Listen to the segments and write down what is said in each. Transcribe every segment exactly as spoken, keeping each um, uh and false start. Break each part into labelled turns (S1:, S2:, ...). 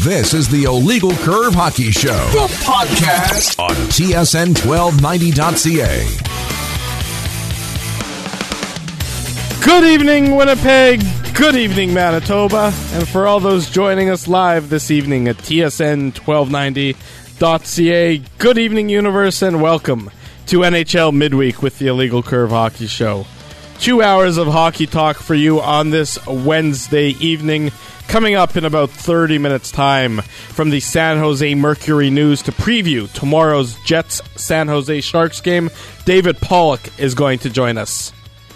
S1: This is the Illegal Curve Hockey Show, the podcast on T S N twelve ninety dot C A.
S2: Good evening, Winnipeg. Good evening, Manitoba. And for all those joining us live this evening at T S N twelve ninety dot C A, good evening, universe, and welcome to N H L Midweek with the Illegal Curve Hockey Show. Two hours of hockey talk for you on this Wednesday evening. Coming up in about thirty minutes' time from the San Jose Mercury News to preview tomorrow's Jets-San Jose Sharks game, David Pollock is going to join us.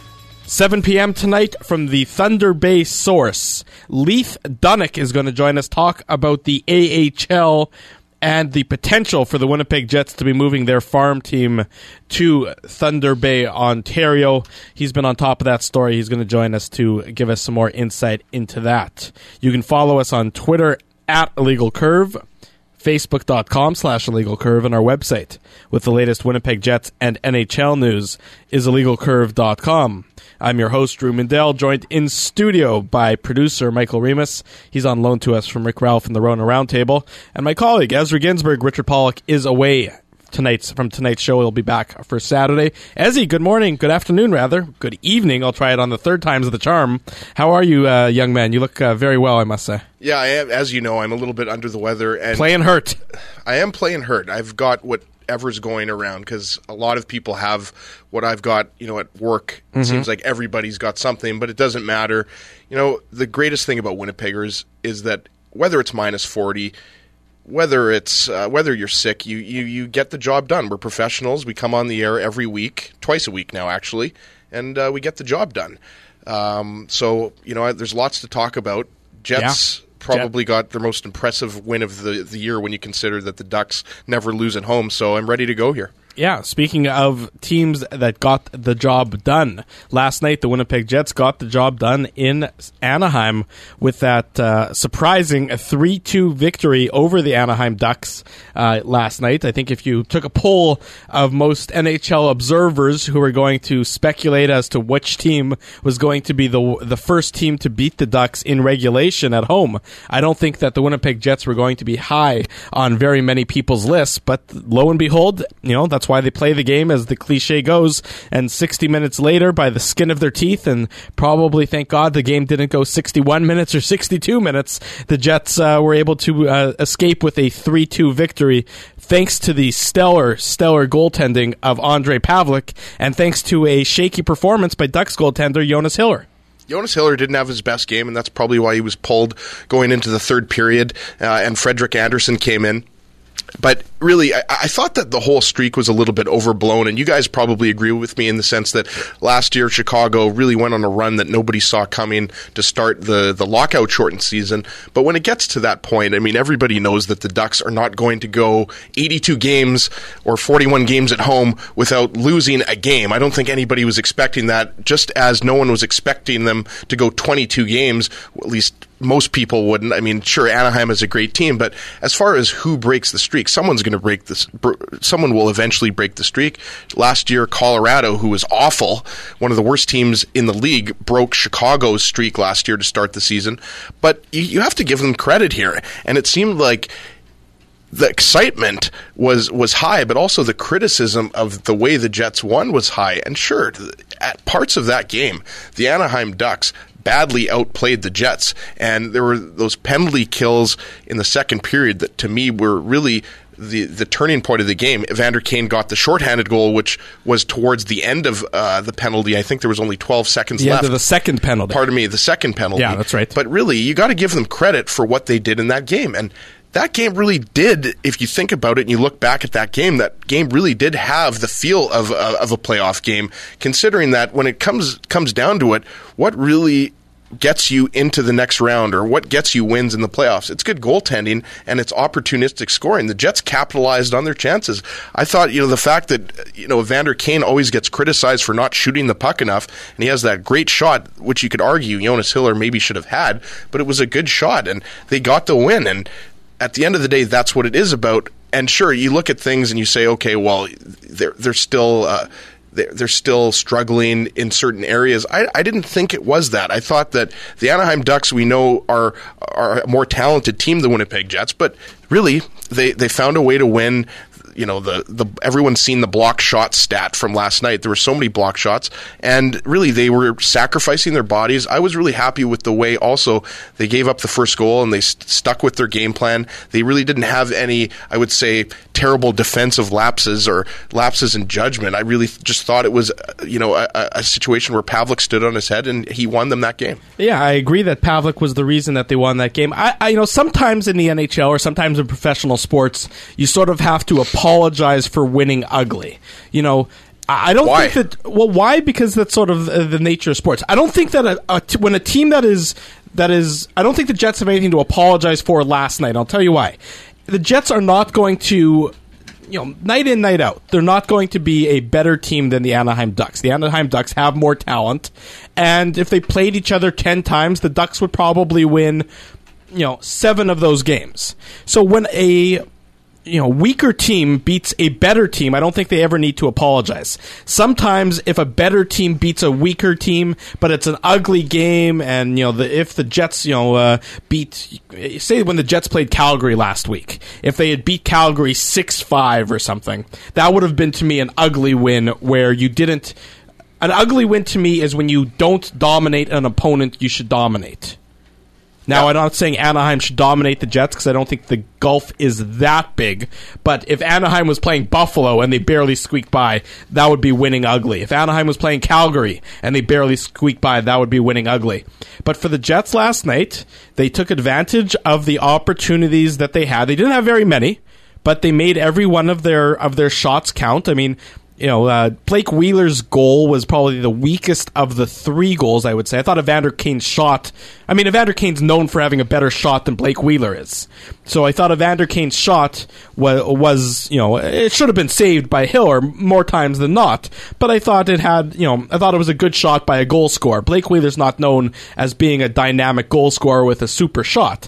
S2: seven p.m. tonight from the Thunder Bay Source, Leith Dunnick is going to join us, talk about the A H L and the potential for the Winnipeg Jets to be moving their farm team to Thunder Bay, Ontario. He's been on top of that story. He's going to join us to give us some more insight into that. You can follow us on Twitter at Illegal Curve, Facebook.com slash Illegal Curve, and our website with the latest Winnipeg Jets and N H L news is illegal curve dot com. I'm your host, Drew Mindell, joined in studio by producer Michael Remus. He's on loan to us from Rick Ralph and the Rona Roundtable. And my colleague, Ezra Ginsburg, Richard Pollock, is away tonight's from tonight's show. He'll be back for Saturday. Ezzy, good morning, good afternoon, rather. Good evening. I'll try it on the third time's the charm. How are you, uh, young man? You look uh, very well, I must say.
S3: Yeah, I am. As you know, I'm a little bit under the weather. And
S2: playing hurt.
S3: I am playing hurt. I've got whatever's going around because a lot of people have what I've got, you know, at work. It mm-hmm. seems like everybody's got something, but it doesn't matter. You know, the greatest thing about Winnipeggers is that whether it's minus forty, whether it's uh, whether you're sick, you, you you get the job done. We're professionals. We come on the air every week, twice a week now, actually, and uh, we get the job done. Um, so, you know, there's lots to talk about. Jets yeah. probably Jet. got their most impressive win of the, the year when you consider that the Ducks never lose at home, so I'm ready to go here.
S2: Yeah, speaking of teams that got the job done, last night the Winnipeg Jets got the job done in Anaheim with that uh, surprising three two victory over the Anaheim Ducks uh, last night. I think if you took a poll of most N H L observers who were going to speculate as to which team was going to be the the first team to beat the Ducks in regulation at home, I don't think that the Winnipeg Jets were going to be high on very many people's lists, but lo and behold, you know, that's That's why they play the game, as the cliche goes, and sixty minutes later, by the skin of their teeth, and probably, thank God, the game didn't go sixty-one minutes or sixty-two minutes, the Jets uh, were able to uh, escape with a three two victory, thanks to the stellar, stellar goaltending of Ondrej Pavelec, and thanks to a shaky performance by Ducks goaltender Jonas Hiller.
S3: Jonas Hiller didn't have his best game, and that's probably why he was pulled going into the third period, uh, and Frederik Andersen came in. But really, I, I thought that the whole streak was a little bit overblown, and you guys probably agree with me in the sense that last year Chicago really went on a run that nobody saw coming to start the, the lockout-shortened season. But when it gets to that point, I mean, everybody knows that the Ducks are not going to go eighty-two games or forty-one games at home without losing a game. I don't think anybody was expecting that, just as no one was expecting them to go twenty-two games, at least most people wouldn't. I mean, sure, Anaheim is a great team, but as far as who breaks the streak, someone's going to break this. Someone will eventually break the streak. Last year, Colorado, who was awful, one of the worst teams in the league, broke Chicago's streak last year to start the season. But you, you have to give them credit here, and it seemed like the excitement was was high, but also the criticism of the way the Jets won was high. And sure, at parts of that game, the Anaheim Ducks badly outplayed the Jets, and there were those penalty kills in the second period that to me were really the the turning point of the game. Evander Kane got the shorthanded goal, which was towards the end of uh, the penalty. I think there was only twelve seconds
S2: the
S3: left.
S2: End of the second penalty.
S3: Pardon me, the second penalty.
S2: Yeah, that's right.
S3: But really, you got to give them credit for what they did in that game, and that game really did, if you think about it and you look back at that game, that game really did have the feel of uh, of a playoff game, considering that when it comes comes down to it, what really gets you into the next round or what gets you wins in the playoffs? It's good goaltending and it's opportunistic scoring. The Jets capitalized on their chances. I thought, you know, the fact that, you know, Evander Kane always gets criticized for not shooting the puck enough, and he has that great shot, which you could argue Jonas Hiller maybe should have had, but it was a good shot and they got the win. And at the end of the day, that's what it is about. And sure, you look at things and you say, okay, well, they're, they're still... Uh, they're, they're still struggling in certain areas. I, I didn't think it was that. I thought that the Anaheim Ducks, we know, are are a more talented team than the Winnipeg Jets, but really they, they found a way to win. You know, the, the everyone's seen the block shot stat from last night. There were so many block shots, and really they were sacrificing their bodies. I was really happy with the way also they gave up the first goal and they st- stuck with their game plan. They really didn't have any, I would say, terrible defensive lapses or lapses in judgment. I really just thought it was, you know, a, a situation where Pavlik stood on his head and he won them that game.
S2: Yeah, I agree that Pavlik was the reason that they won that game. I, I you know, sometimes in the N H L or sometimes in professional sports, you sort of have to apologize for winning ugly. You know, I don't
S3: why?
S2: think that. Well, why? Because that's sort of the nature of sports. I don't think that a, a t- when a team that is that is, I don't think the Jets have anything to apologize for last night. I'll tell you why. The Jets are not going to, you know, night in, night out, they're not going to be a better team than the Anaheim Ducks. The Anaheim Ducks have more talent, and if they played each other ten times, the Ducks would probably win, you know, seven of those games. So when a you know, weaker team beats a better team, I don't think they ever need to apologize. Sometimes if a better team beats a weaker team, but it's an ugly game, and, you know, the, if the Jets, you know, uh, beat, say when the Jets played Calgary last week, if they had beat Calgary six five or something, that would have been to me an ugly win where you didn't, an ugly win to me is when you don't dominate an opponent you should dominate. Now, I'm not saying Anaheim should dominate the Jets because I don't think the gulf is that big. But if Anaheim was playing Buffalo and they barely squeaked by, that would be winning ugly. If Anaheim was playing Calgary and they barely squeaked by, that would be winning ugly. But for the Jets last night, they took advantage of the opportunities that they had. They didn't have very many, but they made every one of their of their shots count. I mean, you know, uh, Blake Wheeler's goal was probably the weakest of the three goals, I would say. I thought Evander Kane's shot, I mean, Evander Kane's known for having a better shot than Blake Wheeler is. So I thought Evander Kane's shot was, was, you know, it should have been saved by Hiller more times than not. But I thought it had, you know, I thought it was a good shot by a goal scorer. Blake Wheeler's not known as being a dynamic goal scorer with a super shot.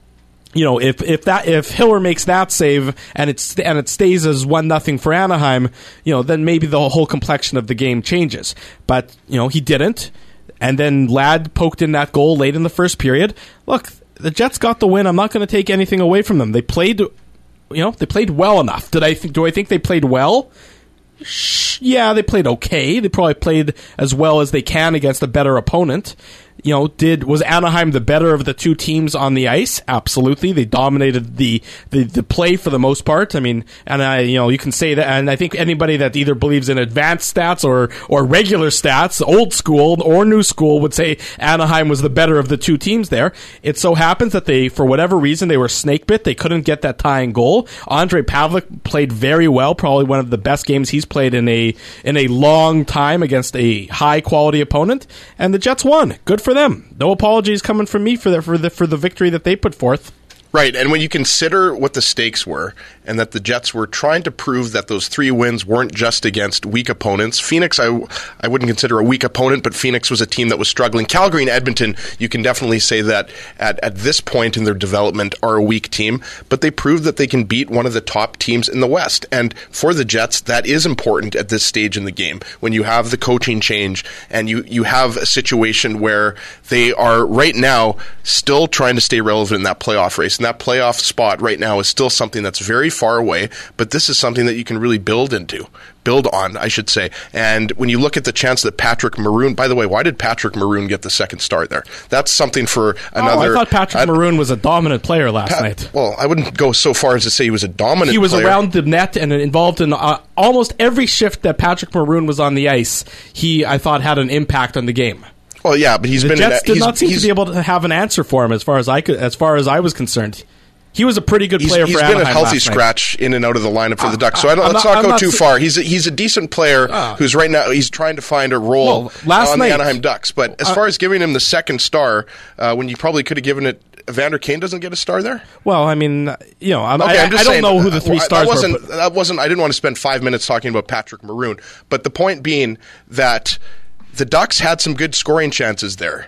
S2: You know, if if that if Hiller makes that save and it's and it stays as one nothing for Anaheim, you know, then maybe the whole complexion of the game changes. But you know, he didn't, and then Ladd poked in that goal late in the first period. Look, the Jets got the win. I'm not going to take anything away from them. They played, you know, they played well enough. Did I th- do I think they played well? Yeah, they played okay. They probably played as well as they can against a better opponent. You know, did was Anaheim the better of the two teams on the ice? Absolutely. They dominated the, the, the play for the most part. I mean, and I, you know, you can say that, and I think anybody that either believes in advanced stats or, or regular stats, old school or new school, would say Anaheim was the better of the two teams there. It so happens that they, for whatever reason, they were snake bit. They couldn't get that tying goal. Andre Pavlik played very well, probably one of the best games he's played in a, in a long time against a high quality opponent, and the Jets won. Good for them. No apologies coming from me for the, for the for the victory that they put forth.
S3: Right, and when you consider what the stakes were, and that the Jets were trying to prove that those three wins weren't just against weak opponents. Phoenix, I, I wouldn't consider a weak opponent, but Phoenix was a team that was struggling. Calgary and Edmonton, you can definitely say that at, at this point in their development are a weak team, but they proved that they can beat one of the top teams in the West. And for the Jets, that is important at this stage in the game, when you have the coaching change and you, you have a situation where they are right now still trying to stay relevant in that playoff race. And that playoff spot right now is still something that's very far away, but this is something that you can really build into, build on, I should say. And when you look at the chance that Patrick Maroon, by the way, why did Patrick Maroon get the second start there? That's something for another.
S2: Oh, I thought Patrick uh, Maroon was a dominant player last Pat, night.
S3: Well, I wouldn't go so far as to say he was a dominant player.
S2: He was
S3: player.
S2: around the net and involved in uh, almost every shift that Patrick Maroon was on the ice. He, I thought, had an impact on the game.
S3: Well, yeah, but he's
S2: the
S3: been.
S2: Jets
S3: in a,
S2: did not seem to be able to have an answer for him, as far as I could, as far as I was concerned. He was a pretty good player
S3: he's,
S2: for
S3: he's
S2: Anaheim.
S3: He's been a healthy scratch
S2: night.
S3: in and out of the lineup for the Ducks. So I don't,
S2: I'm
S3: let's
S2: not,
S3: not go
S2: not
S3: too
S2: si-
S3: far. He's a, he's a decent player
S2: uh,
S3: who's right now he's trying to find a role
S2: well, last
S3: on
S2: night,
S3: the Anaheim Ducks. But as uh, far as giving him the second star, uh, when you probably could have given it, Evander Kane doesn't get a star there.
S2: Well, I mean, you know, I'm,
S3: okay,
S2: I,
S3: I'm just
S2: I don't
S3: saying,
S2: know who the three
S3: uh,
S2: stars
S3: that wasn't,
S2: were.
S3: That wasn't. I didn't want to spend five minutes talking about Patrick Maroon. But the point being that the Ducks had some good scoring chances there,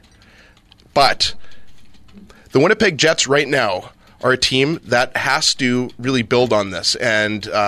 S3: but the Winnipeg Jets right now are a team that has to really build on this. And uh,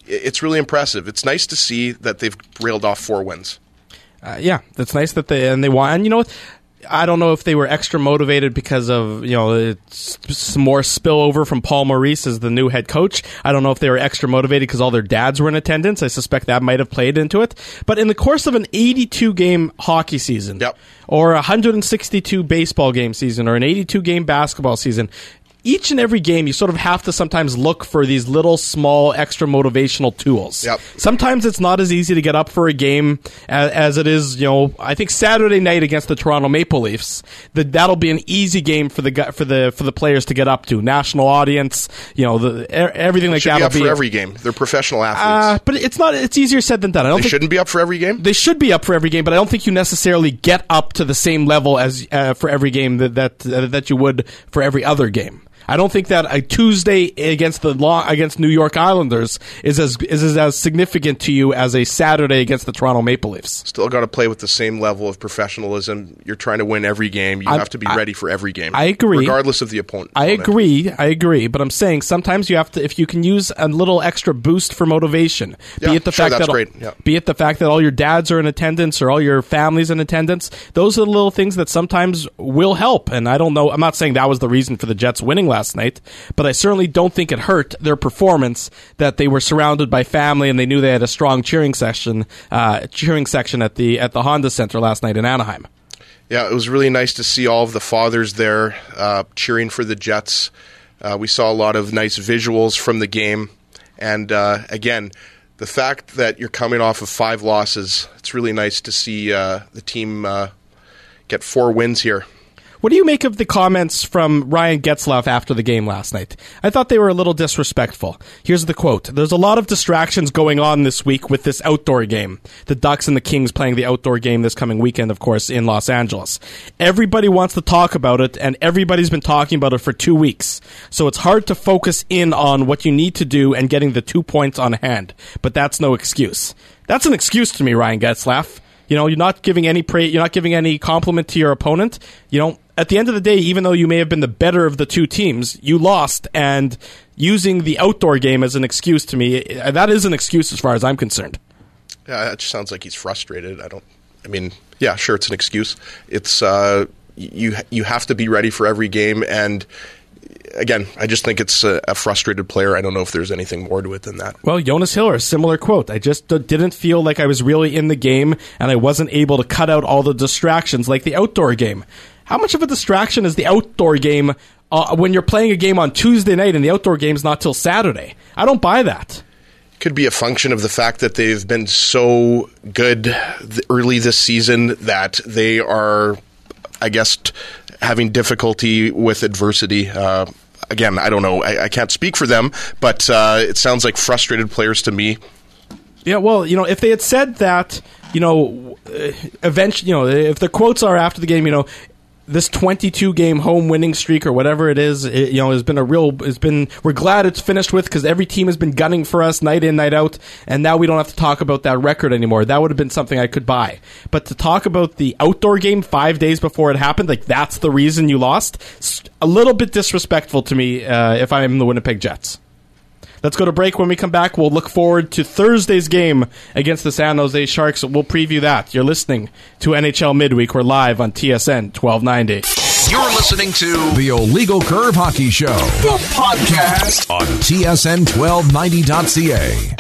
S3: it's really impressive. It's nice to see that they've railed off four wins.
S2: Uh, yeah, that's nice that they and they won. And you know what? I don't know if they were extra motivated because of, you know, it's some more spillover from Paul Maurice as the new head coach. I don't know if they were extra motivated because all their dads were in attendance. I suspect that might have played into it. But in the course of an eighty-two game hockey season,
S3: yep.
S2: or a one hundred sixty-two baseball game season, or an eighty-two game basketball season, each and every game, you sort of have to sometimes look for these little, small, extra motivational tools.
S3: Yep.
S2: Sometimes it's not as easy to get up for a game as, as it is, you know, I think Saturday night against the Toronto Maple Leafs, the, that'll be an easy game for the for the for the players to get up to. National audience, you know, the, everything like
S3: that.
S2: Should be
S3: up
S2: be
S3: for every game. They're professional athletes.
S2: Uh, but it's not. It's easier said than done. I don't
S3: they
S2: think,
S3: shouldn't be up for every game?
S2: They should be up for every game, but I don't think you necessarily get up to the same level as uh, for every game that that, uh, that you would for every other game. I don't think that a Tuesday against the law against New York Islanders is as is as significant to you as a Saturday against the Toronto Maple Leafs.
S3: Still got to play with the same level of professionalism. You're trying to win every game. You
S2: I'm,
S3: have to be
S2: I,
S3: ready for every game.
S2: I agree,
S3: regardless of the opponent.
S2: I agree. I agree. But I'm saying sometimes you have to, if you can use a little extra boost for motivation,
S3: yeah,
S2: be it the
S3: sure,
S2: fact
S3: that's
S2: that
S3: great. Yeah.
S2: be it the fact that all your dads are in attendance or all your family's in attendance. Those are the little things that sometimes will help. And I don't know. I'm not saying that was the reason for the Jets winning last night. But I certainly don't think it hurt their performance that they were surrounded by family and they knew they had a strong cheering section, uh, cheering section at the at the Honda Center last night in Anaheim.
S3: Yeah, it was really nice to see all of the fathers there uh, cheering for the Jets. Uh, we saw a lot of nice visuals from the game, and uh, again, the fact that you're coming off of five losses, it's really nice to see uh, the team uh, get four wins here.
S2: What do you make of the comments from Ryan Getzlaf after the game last night? I thought they were a little disrespectful. Here's the quote. There's a lot of distractions going on this week with this outdoor game. The Ducks and the Kings playing the outdoor game this coming weekend, of course, in Los Angeles. Everybody wants to talk about it, and everybody's been talking about it for two weeks. So it's hard to focus in on what you need to do and getting the two points on hand. But that's no excuse. That's an excuse to me, Ryan Getzlaf. You know, you're not giving any pra- you're not giving any compliment to your opponent. You know, at the end of the day, even though you may have been the better of the two teams, you lost, and using the outdoor game as an excuse to me, that is an excuse as far as I'm concerned.
S3: Yeah, that just sounds like he's frustrated. I don't. I mean, yeah, sure, it's an excuse. It's uh, you. You have to be ready for every game, and again, I just think it's a, a frustrated player. I don't know if there's anything more to it than that.
S2: Well, Jonas Hiller, similar quote. I just d- didn't feel like I was really in the game, and I wasn't able to cut out all the distractions like the outdoor game. How much of a distraction is the outdoor game uh, when you're playing a game on Tuesday night and the outdoor game's not till Saturday? I don't buy that.
S3: Could be a function of the fact that they've been so good th- early this season that they are, I guess, t- having difficulty with adversity. Uh, again, I don't know. I, I can't speak for them, but uh, it sounds like frustrated players to me.
S2: Yeah, well, you know, if they had said that, you know, eventually, you know, if the quotes are after the game, you know, this twenty-two game home winning streak or whatever it is, it, you know, has been a real, has been, we're glad it's finished with because every team has been gunning for us night in, night out, and now we don't have to talk about that record anymore. That would have been something I could buy. But to talk about the outdoor game five days before it happened, like that's the reason you lost, a little bit disrespectful to me uh, if I'm the Winnipeg Jets. Let's go to break. When we come back, we'll look forward to Thursday's game against the San Jose Sharks. We'll preview that. You're listening to N H L Midweek. We're live on T S N twelve ninety.
S1: You're listening to the Illegal Curve Hockey Show, the podcast on T S N twelve ninety dot C A.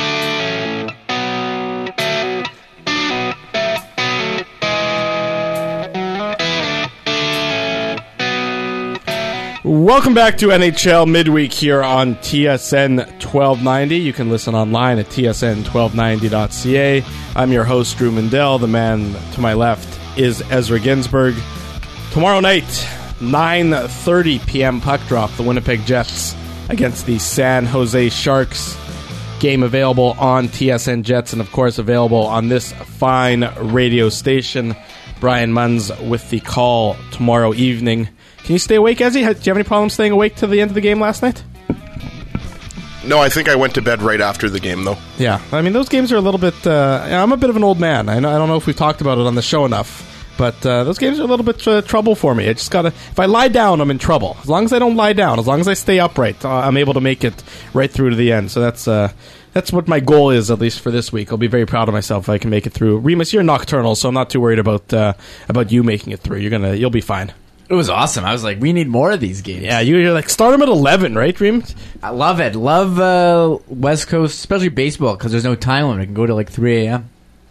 S2: Welcome back to N H L Midweek here on T S N twelve ninety. You can listen online at T S N twelve ninety dot C A. I'm your host, Drew Mandel. The man to my left is Ezra Ginsburg. Tomorrow night, nine thirty p.m. puck drop, the Winnipeg Jets against the San Jose Sharks. Game available on T S N Jets and, of course, available on this fine radio station. Brian Munns with the call tomorrow evening. Can you stay awake, Ezzy? Do you have any problem staying awake to the end of the game last night?
S3: No, I think I went to bed right after the game, though.
S2: Yeah, I mean, those games are a little bit... Uh, I'm a bit of an old man. I, know, I don't know if we've talked about it on the show enough, but uh, those games are a little bit uh, trouble for me. I just gotta... If I lie down, I'm in trouble. As long as I don't lie down, as long as I stay upright, uh, I'm able to make it right through to the end. So that's... Uh, That's what my goal is, at least for this week. I'll be very proud of myself if I can make it through. Remus, you're nocturnal, so I'm not too worried about uh, about you making it through. You're gonna, you'll be fine.
S4: It was awesome. I was like, we need more of these games.
S2: Yeah, you, you're like, start them at eleven, right, Remus?
S4: I love it. Love uh, West Coast, especially baseball, because there's no time limit. It can go to like three a.m.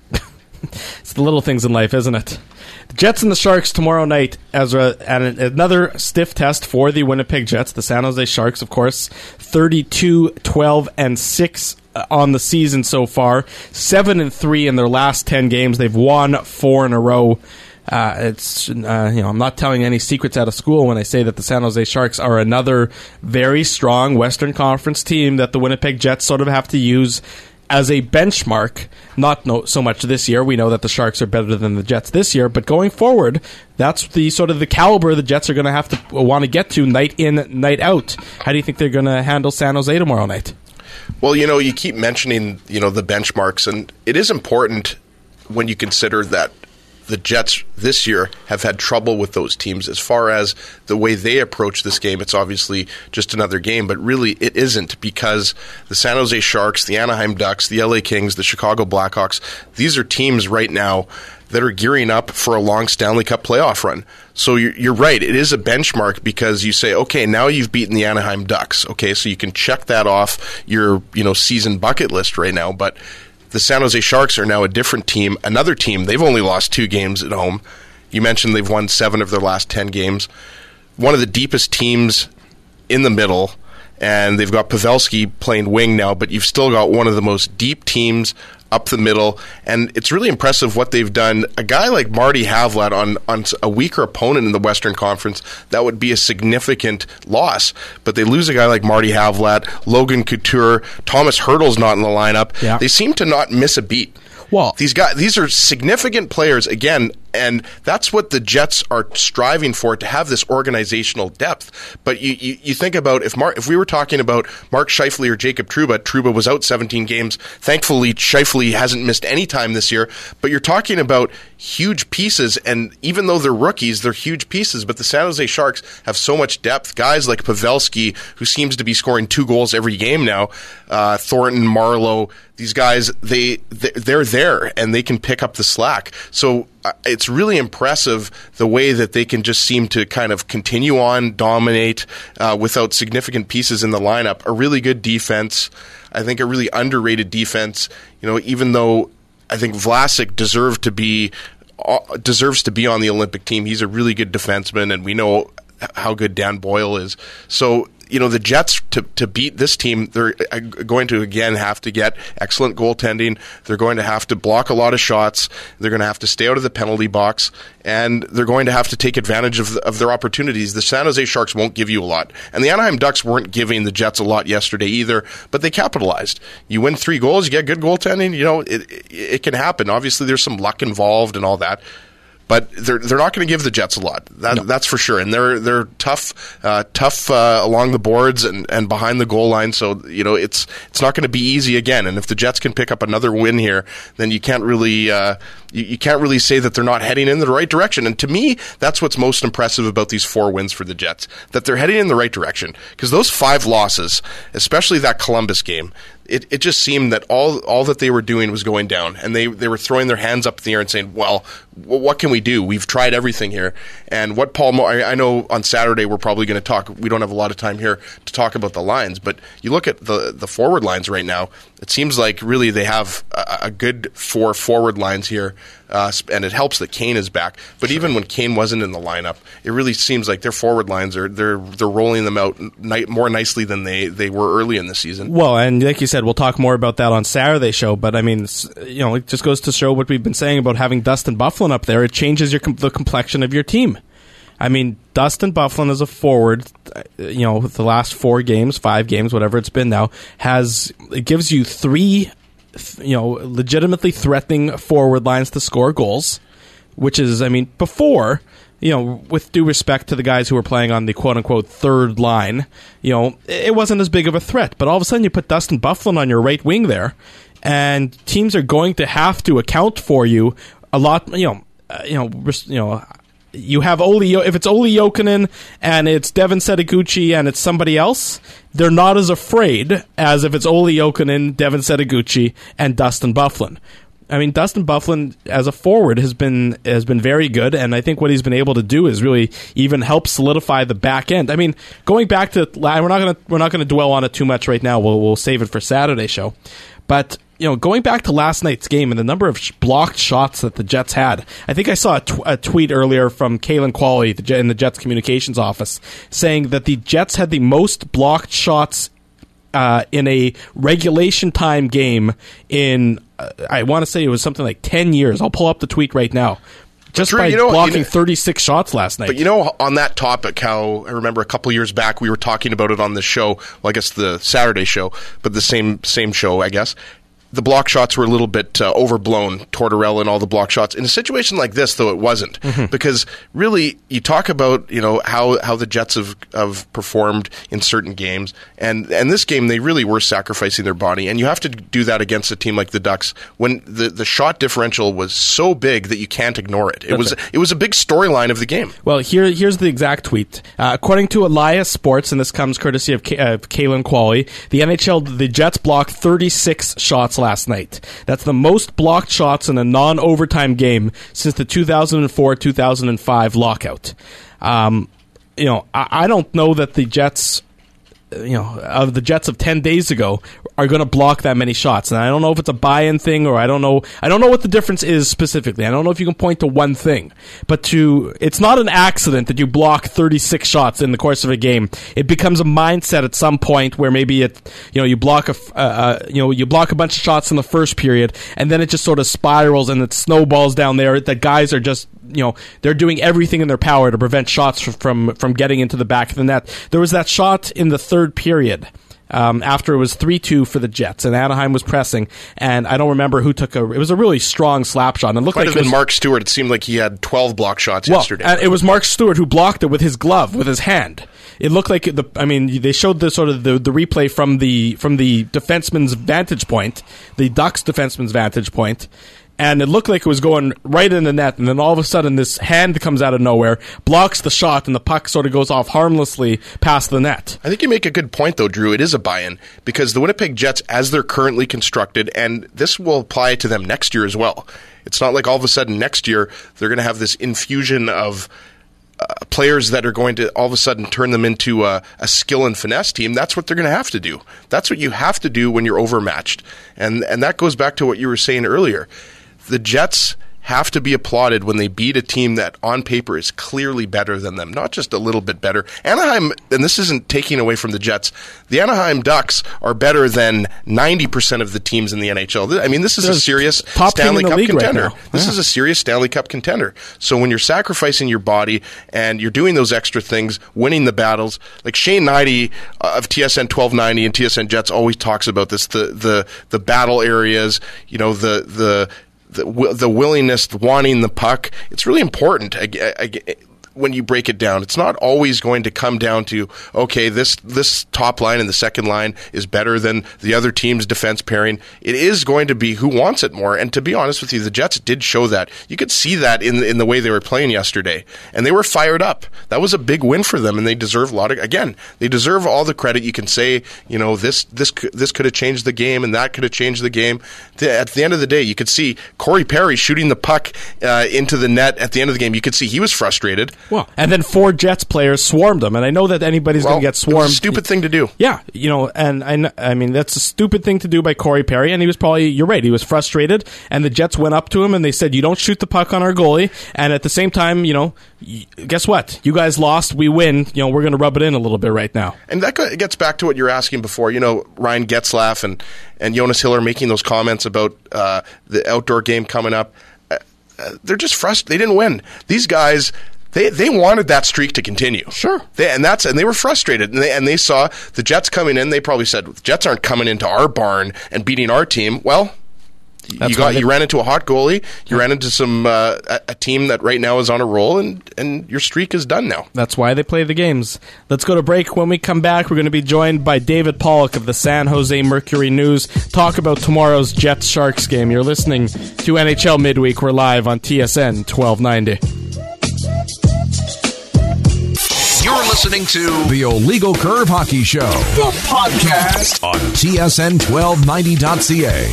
S2: It's the little things in life, isn't it? The Jets and the Sharks tomorrow night, Ezra, and another stiff test for the Winnipeg Jets. The San Jose Sharks, of course, thirty-two, twelve, and six on the season so far. seven and three in their last ten games. They've won four in a row. Uh, it's uh, you know, I'm not telling any secrets out of school when I say that the San Jose Sharks are another very strong Western Conference team that the Winnipeg Jets sort of have to use as a benchmark. Not no, so much this year. We know that the Sharks are better than the Jets this year, but going forward, that's the sort of the caliber the Jets are going to have to want to get to night in, night out. How do you think they're going to handle San Jose tomorrow night?
S3: Well, you know, you keep mentioning, you know, the benchmarks, and it is important when you consider that the Jets this year have had trouble with those teams as far as the way they approach this game. It's obviously just another game, but really it isn't, because the San Jose Sharks, the Anaheim Ducks, the L A Kings, the Chicago Blackhawks, these are teams right now that are gearing up for a long Stanley Cup playoff run. So you're, you're right, it is a benchmark, because you say, okay, now you've beaten the Anaheim Ducks. Okay, so you can check that off your, you know, season bucket list right now, but the San Jose Sharks are now a different team, another team. They've only lost two games at home. You mentioned they've won seven of their last ten games. One of the deepest teams in the middle, and they've got Pavelski playing wing now, but you've still got one of the most deep teams up the middle, and it's really impressive what they've done. A guy like Marty Havlat on, on a weaker opponent in the Western Conference, that would be a significant loss. But they lose a guy like Marty Havlat, Logan Couture, Thomas Hertl's not in the lineup.
S2: Yeah.
S3: They seem to not miss a beat.
S2: Well,
S3: these guys, these are significant players, again, and that's what the Jets are striving for, to have this organizational depth. But you, you, you think about, if Mark, if we were talking about Mark Scheifele or Jacob Trouba, Trouba was out seventeen games. Thankfully, Scheifele hasn't missed any time this year. But you're talking about huge pieces, and even though they're rookies, they're huge pieces. But the San Jose Sharks have so much depth. Guys like Pavelski, who seems to be scoring two goals every game now, uh, Thornton, Marlowe, these guys, they, they're there, and they can pick up the slack. So uh, it's really impressive the way that they can just seem to kind of continue on, dominate uh, without significant pieces in the lineup. A really good defense. I think a really underrated defense. You know, even though I think Vlasic deserved to be uh, deserves to be on the Olympic team, he's a really good defenseman, and we know how good Dan Boyle is. So, you know, the Jets, to, to beat this team, they're going to, again, have to get excellent goaltending. They're going to have to block a lot of shots. They're going to have to stay out of the penalty box. And they're going to have to take advantage of, the, of their opportunities. The San Jose Sharks won't give you a lot. And the Anaheim Ducks weren't giving the Jets a lot yesterday either, but they capitalized. You win three goals, you get good goaltending, you know, it, it, it can happen. Obviously, there's some luck involved and all that. But they're they're not going to give the Jets a lot. That, no. That's for sure. And they're they're tough, uh, tough uh, along the boards and, and behind the goal line. So you know it's it's not going to be easy again. And if the Jets can pick up another win here, then you can't really uh, you, you can't really say that they're not heading in the right direction. And to me, that's what's most impressive about these four wins for the Jets, that they're heading in the right direction. Because those five losses, especially that Columbus game, It, it just seemed that all all that they were doing was going down, and they, they were throwing their hands up in the air and saying, well, w- what can we do? We've tried everything here. And what Paul Mo- I, I know on Saturday we're probably going to talk, we don't have a lot of time here to talk about the lines, but you look at the, the forward lines right now, it seems like really they have a, a good four forward lines here, uh, and it helps that Kane is back. But sure. Even when Kane wasn't in the lineup, it really seems like their forward lines are they're they're rolling them out ni- more nicely than they, they were early in the season.
S2: Well, and like you said, we'll talk more about that on Saturday show. But I mean, you know, it just goes to show what we've been saying about having Dustin Byfuglien up there. It changes your com- the complexion of your team. I mean, Dustin Byfuglien as a forward, you know, the last four games, five games, whatever it's been now, has it gives you three, you know, legitimately threatening forward lines to score goals, which is, I mean, before, you know, with due respect to the guys who were playing on the quote-unquote third line, you know, it wasn't as big of a threat. But all of a sudden you put Dustin Byfuglien on your right wing there, and teams are going to have to account for you a lot, you know, uh, you know, you know, you have Oli, if it's Olli Jokinen and it's Devin Setoguchi and it's somebody else, they're not as afraid as if it's Olli Jokinen, Devin Setoguchi, and Dustin Byfuglien. I mean, Dustin Byfuglien as a forward has been has been very good, and I think what he's been able to do is really even help solidify the back end. I mean, going back to we're not gonna we're not gonna dwell on it too much right now. We'll we'll save it for Saturday show, but. You know, going back to last night's game and the number of sh- blocked shots that the Jets had, I think I saw a, tw- a tweet earlier from Kalen Qualley the Jet- in the Jets communications office saying that the Jets had the most blocked shots uh, in a regulation time game in, uh, I want to say it was something like ten years. I'll pull up the tweet right now. Just Drew, by you know, blocking you know, thirty-six shots last night.
S3: But you know, on that topic, how I remember a couple years back we were talking about it on the show, well, I guess the Saturday show, but the same same show, I guess. The block shots were a little bit uh, overblown, Tortorella and all the block shots. In a situation like this, though, it wasn't. Mm-hmm. Because really, you talk about, you know, how, how the Jets have, have performed in certain games. And, and this game, they really were sacrificing their body. And you have to do that against a team like the Ducks when the, the shot differential was so big that you can't ignore it. It That's was right. It was a big storyline of the game.
S2: Well, here here's the exact tweet. Uh, according to Elias Sports, and this comes courtesy of K- uh, Kalen Qualley, the N H L, the Jets blocked thirty-six shots last night. That's the most blocked shots in a non-overtime game since the two thousand four two thousand five lockout. Um, you know, I, I don't know that the Jets, you know, of the Jets of ten days ago are going to block that many shots. And I don't know if it's a buy-in thing or I don't know. I don't know what the difference is specifically. I don't know if you can point to one thing. But to it's not an accident that you block thirty-six shots in the course of a game. It becomes a mindset at some point where maybe it, you know, you block a, uh, uh, you know, you block a bunch of shots in the first period, and then it just sort of spirals and it snowballs down there. That guys are just, you know, they're doing everything in their power to prevent shots from from getting into the back of the net. There was that shot in the third period. Um, after it was three two for the Jets, and Anaheim was pressing, and I don't remember who took a. It was a really strong slap shot. And it looked
S3: Might
S2: like
S3: have
S2: it
S3: been
S2: was,
S3: Mark Stewart. It seemed like he had twelve block shots
S2: well,
S3: yesterday.
S2: And it was Mark Stewart who blocked it with his glove, with his hand. It looked like the. I mean, they showed the sort of the, the replay from the from the defenseman's vantage point, the Ducks defenseman's vantage point. And it looked like it was going right in the net, and then all of a sudden this hand comes out of nowhere, blocks the shot, and the puck sort of goes off harmlessly past the net.
S3: I think you make a good point, though, Drew. It is a buy-in, because the Winnipeg Jets, as they're currently constructed, and this will apply to them next year as well. It's not like all of a sudden next year they're going to have this infusion of uh, players that are going to all of a sudden turn them into a, a skill and finesse team. That's what they're going to have to do. That's what you have to do when you're overmatched. And, and that goes back to what you were saying earlier. The Jets have to be applauded when they beat a team that on paper is clearly better than them, not just a little bit better. Anaheim, and this isn't taking away from the Jets, the Anaheim Ducks are better than ninety percent of the teams in the N H L. I mean, this is They're a serious Stanley Cup contender. Right this yeah. is a serious Stanley Cup contender. So when you're sacrificing your body and you're doing those extra things, winning the battles, like Shane Knighty of T S N twelve ninety and T S N Jets always talks about this, the the, the battle areas, you know, the the The, the willingness, the wanting the puck, it's really important. I, I, I, when you break it down, it's not always going to come down to, okay, this this top line and the second line is better than the other team's defense pairing. It is going to be who wants it more. And to be honest with you, the Jets did show that. You could see that in in the way they were playing yesterday. And they were fired up. That was a big win for them, and they deserve a lot of, again, they deserve all the credit. You can say, you know, this this this could have changed the game and that could have changed the game. At the end of the day, you could see Corey Perry shooting the puck uh, into the net at the end of the game. You could see he was frustrated.
S2: Well, and then four Jets players swarmed him, and I know that anybody's well, going to get swarmed.
S3: It was a stupid thing to do.
S2: Yeah, you know, and I, I mean, that's a stupid thing to do by Corey Perry, and he was probably, you're right, he was frustrated, and the Jets went up to him, and they said, you don't shoot the puck on our goalie, and at the same time, you know, guess what? You guys lost, we win, you know, we're going to rub it in a little bit right now.
S3: And that gets back to what you were asking before, you know, Ryan Getzlaf and, and Jonas Hiller making those comments about uh, the outdoor game coming up. Uh, uh, they're just frustrated. They didn't win. These guys... They they wanted that streak to continue.
S2: Sure.
S3: They, and that's and they were frustrated. And they, and they saw the Jets coming in. They probably said, the Jets aren't coming into our barn and beating our team. Well, that's you got they, you ran into a hot goalie. You yeah. ran into some uh, a, a team that right now is on a roll, and, and your streak is done now.
S2: That's why they play the games. Let's go to break. When we come back, we're going to be joined by David Pollock of the San Jose Mercury News. Talk about tomorrow's Jets-Sharks game. You're listening to N H L Midweek. We're live on T S N twelve ninety.
S1: You're listening to the Illegal Curve Hockey Show, the podcast on T S N twelve ninety dot C A.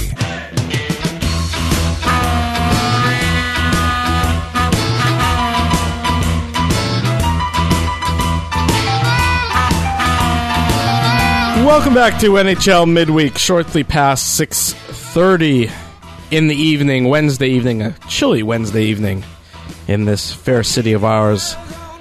S2: Welcome back to N H L Midweek, shortly past six thirty in the evening, Wednesday evening, a chilly Wednesday evening in this fair city of ours.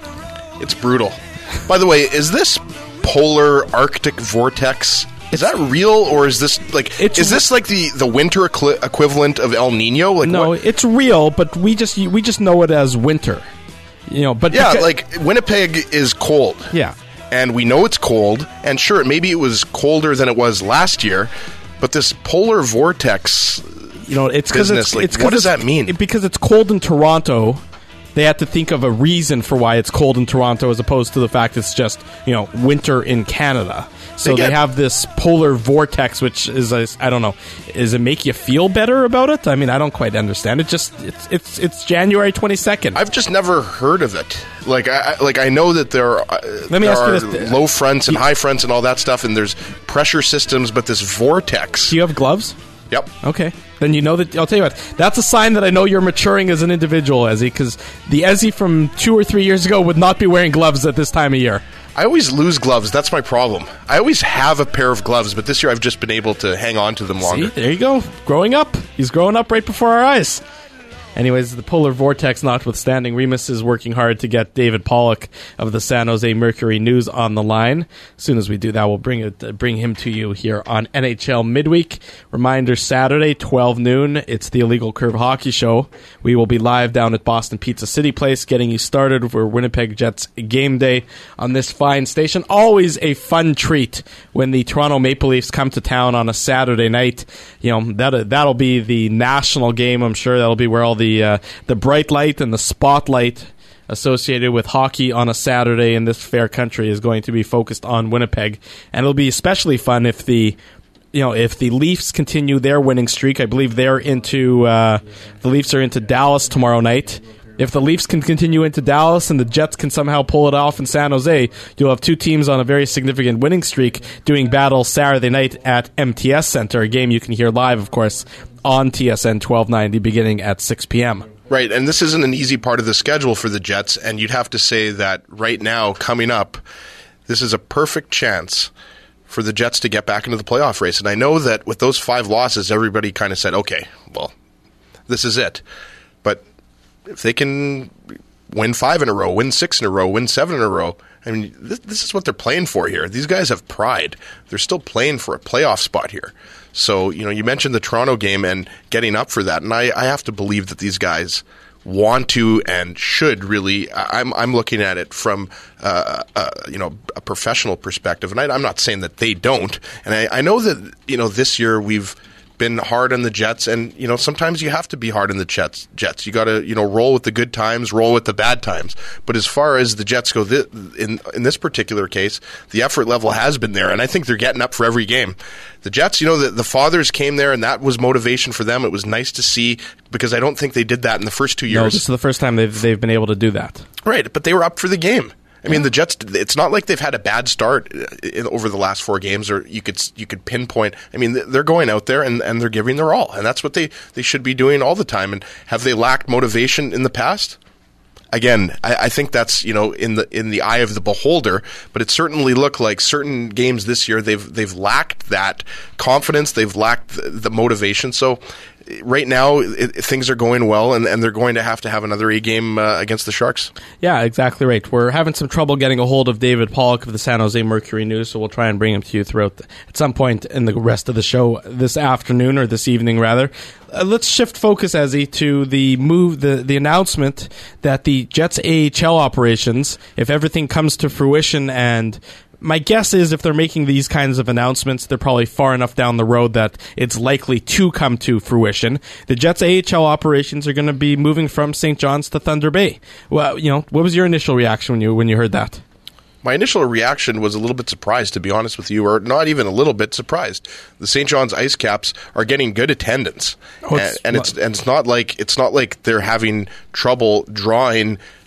S3: It's brutal. By the way, is this polar Arctic vortex, is that real, or is this like
S2: It's
S3: is this like the, the winter equi- equivalent of El Nino? Like
S2: No,
S3: what?
S2: it's real, but we just we just know it as winter. You know, but
S3: Yeah,
S2: beca-
S3: like Winnipeg is cold.
S2: yeah.
S3: And we know it's cold, and sure, maybe it was colder than it was last year, but this polar vortex,
S2: You know, it's because
S3: business,
S2: it's,
S3: like,
S2: it's 'cause
S3: what does
S2: it's-
S3: that mean?
S2: it- because it's cold in Toronto. They have to think of a reason for why it's cold in Toronto, as opposed to the fact it's just, you know, winter in Canada. So
S3: They
S2: they,
S3: get-
S2: have this polar vortex, which is a, I don't know. Does it make you feel better about it? I mean, I don't quite understand. It just it's it's it's January twenty-second.
S3: I've just never heard of it. Like I I- like I know that there are, uh,
S2: Let me
S3: there
S2: ask you
S3: are
S2: this.
S3: low fronts and high fronts and all that stuff, and there's pressure systems, but this vortex.
S2: Do you have gloves?
S3: Yep.
S2: Okay. Then you know that. I'll tell you what. That's a sign that I know you're maturing as an individual, Ezzy, because the Ezzy from two or three years ago would not be wearing gloves at this time of year.
S3: I always lose gloves. That's my problem. I always have a pair of gloves, but this year I've just been able to hang on to them longer.
S2: See, there you go. Growing up. He's growing up right before our eyes. Anyways, the polar vortex notwithstanding, Remus is working hard to get David Pollock of the San Jose Mercury News on the line. As soon as we do that, we'll bring it, uh, bring him to you here on N H L Midweek. Reminder, Saturday, twelve noon, it's the Illegal Curve Hockey Show. We will be live down at Boston Pizza City Place, getting you started for Winnipeg Jets game day on this fine station. Always a fun treat when the Toronto Maple Leafs come to town on a Saturday night. You know, that that'll be the national game. I'm sure that'll be where all the uh, the bright light and the spotlight associated with hockey on a Saturday in this fair country is going to be focused on Winnipeg, and it'll be especially fun if the you know if the Leafs continue their winning streak. I believe they're into uh, the Leafs are into Dallas tomorrow night. If the Leafs can continue into Dallas and the Jets can somehow pull it off in San Jose, you'll have two teams on a very significant winning streak doing battle Saturday night at M T S Center, a game you can hear live, of course, on T S N twelve ninety beginning at six p.m.
S3: Right, and this isn't an easy part of the schedule for the Jets, and you'd have to say that right now, coming up, this is a perfect chance for the Jets to get back into the playoff race. And I know that with those five losses, everybody kind of said, okay, well, this is it. But if they can win five in a row, win six in a row, win seven in a row, I mean, this, this is what they're playing for here. These guys have pride. They're still playing for a playoff spot here. So, you know, you mentioned the Toronto game and getting up for that, and I, I have to believe that these guys want to and should really. I'm I'm looking at it from uh, uh, you know a professional perspective, and I, I'm not saying that they don't. And I, I know that you know this year we've been hard on the Jets, and you know sometimes you have to be hard on the Jets. Jets, you got to you know roll with the good times, roll with the bad times. But as far as the Jets go, th- in in this particular case, the effort level has been there, and I think they're getting up for every game. The Jets, you know, the, the fathers came there, and that was motivation for them. It was nice to see because I don't think they did that in the first two years.
S2: No, this is the first time they've they've been able to do that.
S3: Right, but they were up for the game. I mean, the Jets. It's not like they've had a bad start in, over the last four games, or you could you could pinpoint. I mean, they're going out there and, and they're giving their all, and that's what they, they should be doing all the time. And have they lacked motivation in the past? Again, I, I think that's you know in the in the eye of the beholder, but it certainly looked like certain games this year they've they've lacked that confidence, they've lacked the, the motivation. So right now it, things are going well, and, and they're going to have to have another A game uh, against the Sharks.
S2: Yeah, exactly right. We're having some trouble getting a hold of David Pollock of the San Jose Mercury News, so we'll try and bring him to you throughout the, at some point in the rest of the show this afternoon, or this evening rather. Uh, let's shift focus, Ezzy, to the move, the, the announcement that the Jets A H L operations, if everything comes to fruition, and my guess is if they're making these kinds of announcements, they're probably far enough down the road that it's likely to come to fruition. The Jets A H L operations are going to be moving from Saint John's to Thunder Bay. Well, you know, what was your initial reaction when you when you heard that?
S3: My initial reaction was a little bit surprised, to be honest with you, or not even a little bit surprised. The Saint John's Ice Caps are getting good attendance,
S2: oh, it's
S3: and, and it's and it's not like it's not like they're having trouble drawing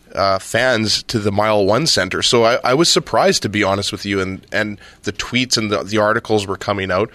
S3: uh, fans to the Mile One Center. So I, I was surprised, to be honest with you, and, and the tweets and the, the articles were coming out.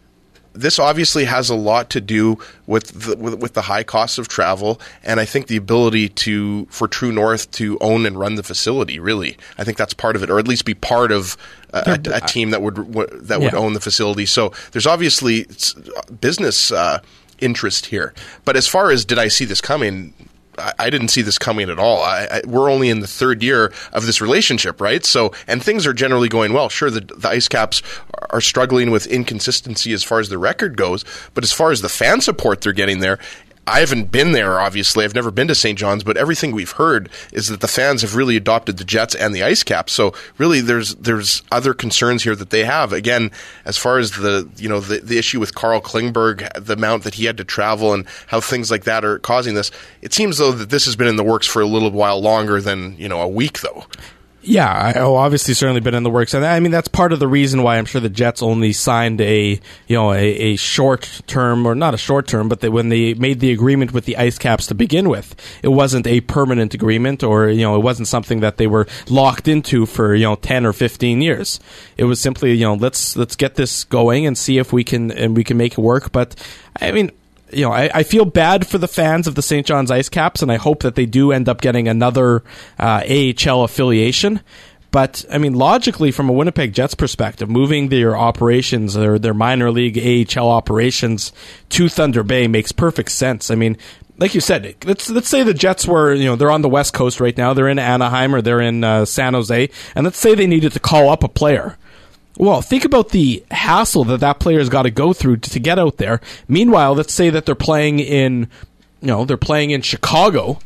S3: This obviously has a lot to do with the, with, with the high cost of travel, and I think the ability to for True North to own and run the facility. Really, I think that's part of it, or at least be part of a, a, a team that would that would
S2: yeah.
S3: own the facility. So there's obviously business uh, interest here. But as far as did I see this coming? I didn't see this coming at all. I, I, we're only in the third year of this relationship, right? So, and things are generally going well. Sure, the, the Ice Caps are struggling with inconsistency as far as the record goes, but as far as the fan support they're getting there, I haven't been there, obviously. I've never been to Saint John's, but everything we've heard is that the fans have really adopted the Jets and the Ice Caps. So really, there's there's other concerns here that they have. Again, as far as the you know the, the issue with Carl Klingberg, the amount that he had to travel and how things like that are causing this, it seems though that this has been in the works for a little while longer than you know a week though.
S2: Yeah, I, oh, obviously, certainly been in the works, and I mean that's part of the reason why I'm sure the Jets only signed a you know a, a short term, or not a short term, but they, when they made the agreement with the Ice Caps to begin with, it wasn't a permanent agreement, or you know it wasn't something that they were locked into for you know ten or fifteen years. It was simply you know let's let's get this going and see if we can and we can make it work. But I mean. You know, I, I feel bad for the fans of the Saint John's Ice Caps, and I hope that they do end up getting another uh, A H L affiliation. But, I mean, logically, from a Winnipeg Jets perspective, moving their operations, their, their minor league A H L operations to Thunder Bay makes perfect sense. I mean, like you said, let's let's say the Jets were, you know, they're on the West Coast right now. They're in Anaheim or they're in uh, San Jose. And let's say they needed to call up a player. Well, think about the hassle that that player's got to go through to, to get out there. Meanwhile, let's say that they're playing in, you know, they're playing in Chicago,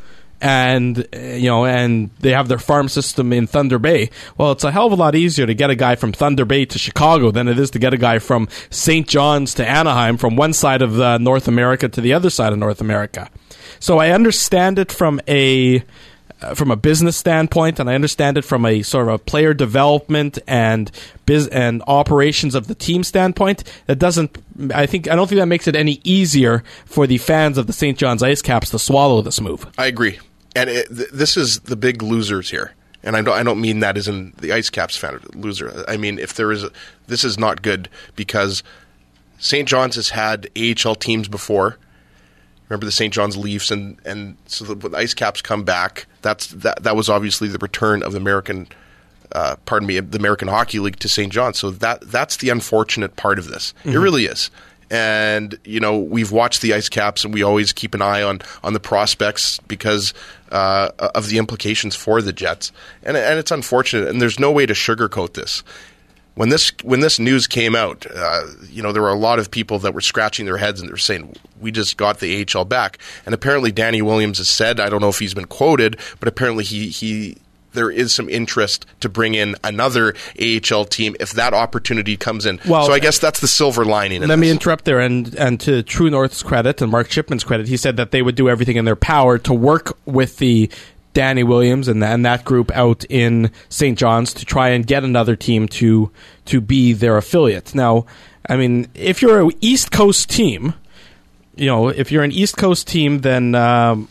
S2: and you know, and they have their farm system in Thunder Bay. Well, it's a hell of a lot easier to get a guy from Thunder Bay to Chicago than it is to get a guy from Saint John's to Anaheim, from one side of uh, North America to the other side of North America. So I understand it from a. Uh, from a business standpoint, and I understand it from a sort of a player development and biz and operations of the team standpoint. That doesn't, I think, I don't think that makes it any easier for the fans of the Saint John's Ice Caps to swallow this move.
S3: I agree, and it, th- this is the big losers here. And I don't, I don't mean that as in the Ice Caps fan loser. I mean, if there is, a, this is not good because Saint John's has had A H L teams before. Remember the Saint John's Leafs, and, and so the, when the Ice Caps come back, that's that that was obviously the return of the American, uh, pardon me, the American Hockey League to Saint John's. So that that's the unfortunate part of this. Mm-hmm. It really is. And you know we've watched the Ice Caps, and we always keep an eye on on the prospects because uh, of the implications for the Jets. And and it's unfortunate, and there's no way to sugarcoat this. When this when this news came out, uh, you know, there were a lot of people that were scratching their heads and they were saying, we just got the A H L back. And apparently Danny Williams has said, I don't know if he's been quoted, but apparently he, he there is some interest to bring in another A H L team if that opportunity comes in. Well, so I guess that's the silver lining.
S2: Let
S3: in
S2: me
S3: this.
S2: interrupt there. And, and to True North's credit and Mark Chipman's credit, he said that they would do everything in their power to work with the Danny Williams and, and that group out in Saint John's to try and get another team to to be their affiliate. Now, I mean, if you're an East Coast team, you know, if you're an East Coast team, then um,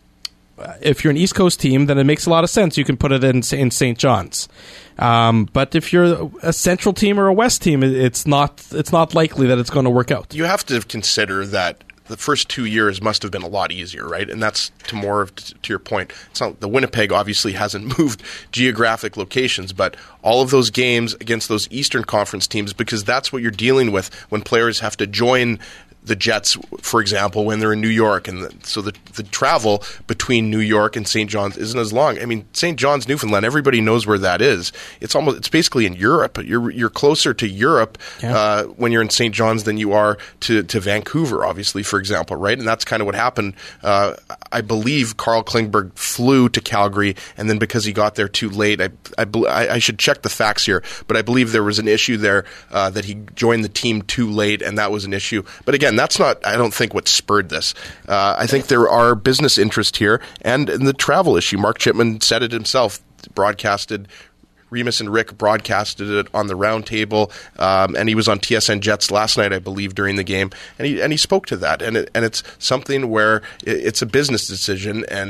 S2: if you're an East Coast team, then it makes a lot of sense. You can put it in in Saint John's. Um, but if you're a Central team or a West team, it's not it's not likely that it's going to work out.
S3: You have to consider that the first two years must have been a lot easier, right? And that's to more of, to your point. It's not, the Winnipeg obviously hasn't moved geographic locations, but all of those games against those Eastern Conference teams, because that's what you're dealing with when players have to join the Jets, for example, when they're in New York. And the, so the, the travel between New York and Saint John's isn't as long. I mean, Saint John's, Newfoundland, everybody knows where that is. It's almost, it's basically in Europe. You're you're closer to Europe yeah. uh, when you're in Saint John's than you are to, to Vancouver, obviously, for example, right? And that's kind of what happened. Uh, I believe Carl Klingberg flew to Calgary, and then because he got there too late, I I, I should check the facts here, but I believe there was an issue there uh, that he joined the team too late, and that was an issue. But again, that's not, I don't think, what spurred this. Uh, I think there are business interests here, and in the travel issue. Mark Chipman said it himself, broadcasted, Remus and Rick broadcasted it on the roundtable, um, and he was on T S N Jets last night, I believe, during the game, and he and he spoke to that, and it, and it's something where it's a business decision, and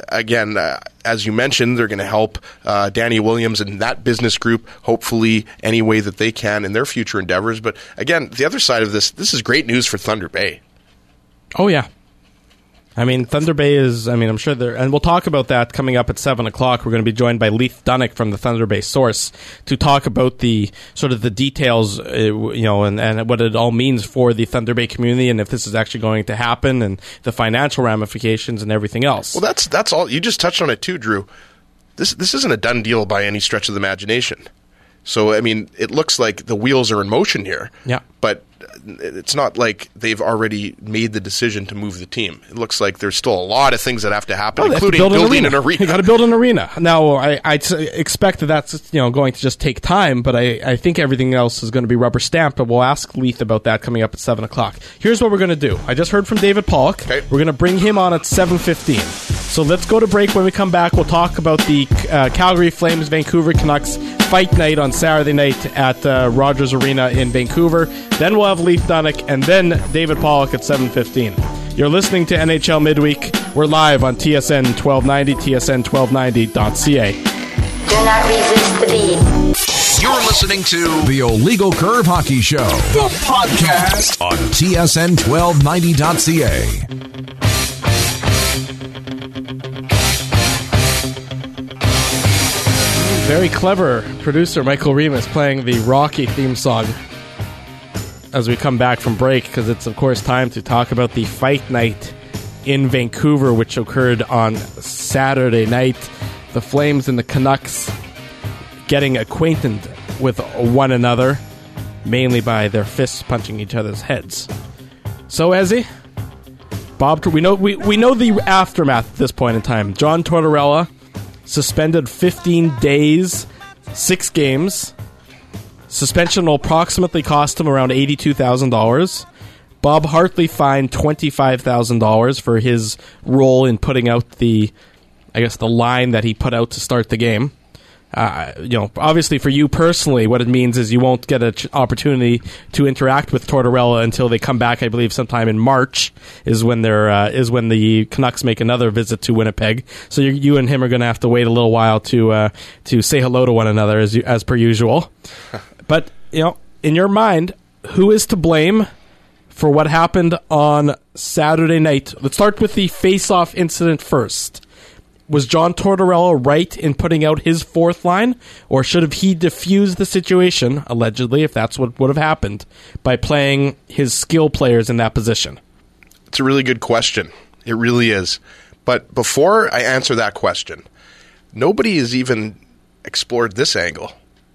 S3: again, uh, as you mentioned, they're going to help uh, Danny Williams and that business group, hopefully, any way that they can in their future endeavors. But again, the other side of this, this is great news for Thunder Bay.
S2: Oh, yeah. I mean, Thunder Bay is, I mean, I'm sure they're, and we'll talk about that coming up at seven o'clock. We're going to be joined by Leith Dunnick from the Thunder Bay Source to talk about the, sort of the details, uh, you know, and, and what it all means for the Thunder Bay community and if this is actually going to happen and the financial ramifications and everything else.
S3: Well, that's, that's all. You just touched on it too, Drew. This, this isn't a done deal by any stretch of the imagination. So, I mean, it looks like the wheels are in motion here.
S2: Yeah.
S3: But it's not like they've already made the decision to move the team. It looks like there's still a lot of things that have to happen,
S2: well,
S3: including
S2: build
S3: building
S2: an arena.
S3: an arena.
S2: You got to build an arena. Now, I I expect that that's you know going to just take time, but I, I think everything else is going to be rubber stamped. But we'll ask Leith about that coming up at seven o'clock. Here's what we're going to do. I just heard from David Pollock.
S3: Okay.
S2: We're going to bring him on at seven fifteen. So let's go to break. When we come back, we'll talk about the uh, Calgary Flames Vancouver Canucks fight night on Saturday night at uh, Rogers Arena in Vancouver. Then we'll have Leith Dunnick and then David Pollock at seven fifteen. You're listening to N H L Midweek. We're live on T S N twelve ninety, T S N twelve ninety dot C A.
S5: Do not resist the beat.
S1: You're listening to the Illegal Curve Hockey Show, the podcast on T S N twelve ninety dot C A.
S2: Very clever producer Michael Remus playing the Rocky theme song as we come back from break, because it's, of course, time to talk about the fight night in Vancouver, which occurred on Saturday night. The Flames and the Canucks getting acquainted with one another, mainly by their fists punching each other's heads. So, Ezzy, Bob, we know we, we know the aftermath at this point in time. John Tortorella suspended fifteen days, six games. Suspension will approximately cost him around eighty-two thousand dollars. Bob Hartley fined twenty-five thousand dollars for his role in putting out the, I guess, the line that he put out to start the game. Uh, you know, obviously for you personally, what it means is you won't get an ch- opportunity to interact with Tortorella until they come back. I believe sometime in March is when they're uh, is when the Canucks make another visit to Winnipeg. So you, you and him are going to have to wait a little while to uh, to say hello to one another as you, as per usual. But you know, in your mind, who is to blame for what happened on Saturday night? Let's start with the face-off incident first. Was John Tortorella right in putting out his fourth line, or should have he diffused the situation, allegedly, if that's what would have happened, by playing his skill players in that position?
S3: It's a really good question. It really is. But before I answer that question, nobody has even explored this angle.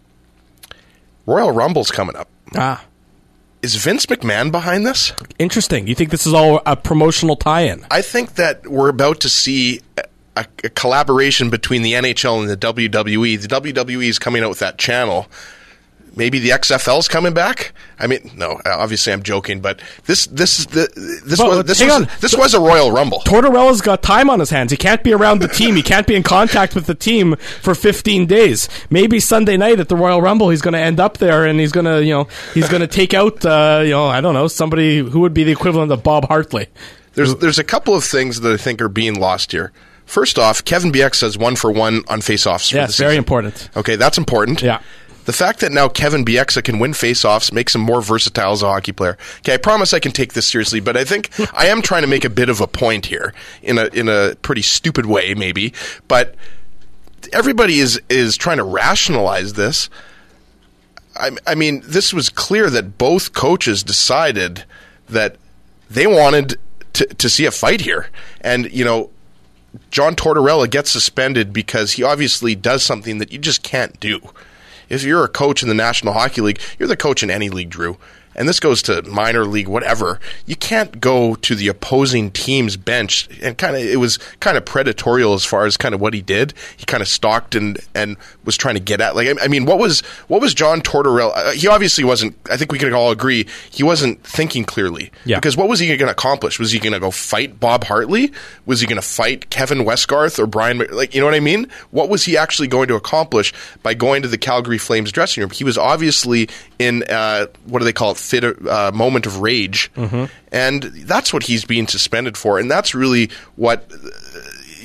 S3: Royal Rumble's coming up.
S2: Ah.
S3: Is Vince McMahon behind this?
S2: Interesting. You think this is all a promotional tie-in?
S3: I think that we're about to see a, a collaboration between the N H L and the W W E. The W W E is coming out with that channel. Maybe the X F L's coming back. I mean, no, obviously I'm joking, but this this is the this
S2: but,
S3: was this
S2: hang
S3: was,
S2: on.
S3: this was a Royal Rumble.
S2: Tortorella's got time on his hands. He can't be around the team. He can't be in contact with the team for fifteen days. Maybe Sunday night at the Royal Rumble, he's going to end up there, and he's going to, you know, he's going to take out, uh, you know, I don't know, somebody who would be the equivalent of Bob Hartley.
S3: There's there's a couple of things that I think are being lost here. First off, Kevin Bieksa says one for one on faceoffs.
S2: Yeah, it's very important.
S3: Okay, that's important.
S2: Yeah.
S3: The fact that now Kevin Bieksa can win faceoffs makes him more versatile as a hockey player. Okay, I promise I can take this seriously, but I think I am trying to make a bit of a point here in a in a pretty stupid way, maybe. But everybody is is trying to rationalize this. I, I mean, this was clear that both coaches decided that they wanted to, to see a fight here, and you know, John Tortorella gets suspended because he obviously does something that you just can't do. If you're a coach in the National Hockey League, you're the coach in any league, Drew. And this goes to minor league, whatever. You can't go to the opposing team's bench, and kind of it was kind of predatorial as far as kind of what he did. He kind of stalked and, and was trying to get at. Like, I mean, what was what was John Tortorella? Uh, he obviously wasn't. I think we can all agree he wasn't thinking clearly.
S2: Yeah.
S3: Because what was he going to accomplish? Was he going to go fight Bob Hartley? Was he going to fight Kevin Westgarth or Brian? Like, you know what I mean? What was he actually going to accomplish by going to the Calgary Flames dressing room? He was obviously in uh, what do they call it? Fit uh, moment of rage, mm-hmm. and that's what he's being suspended for, and that's really what uh,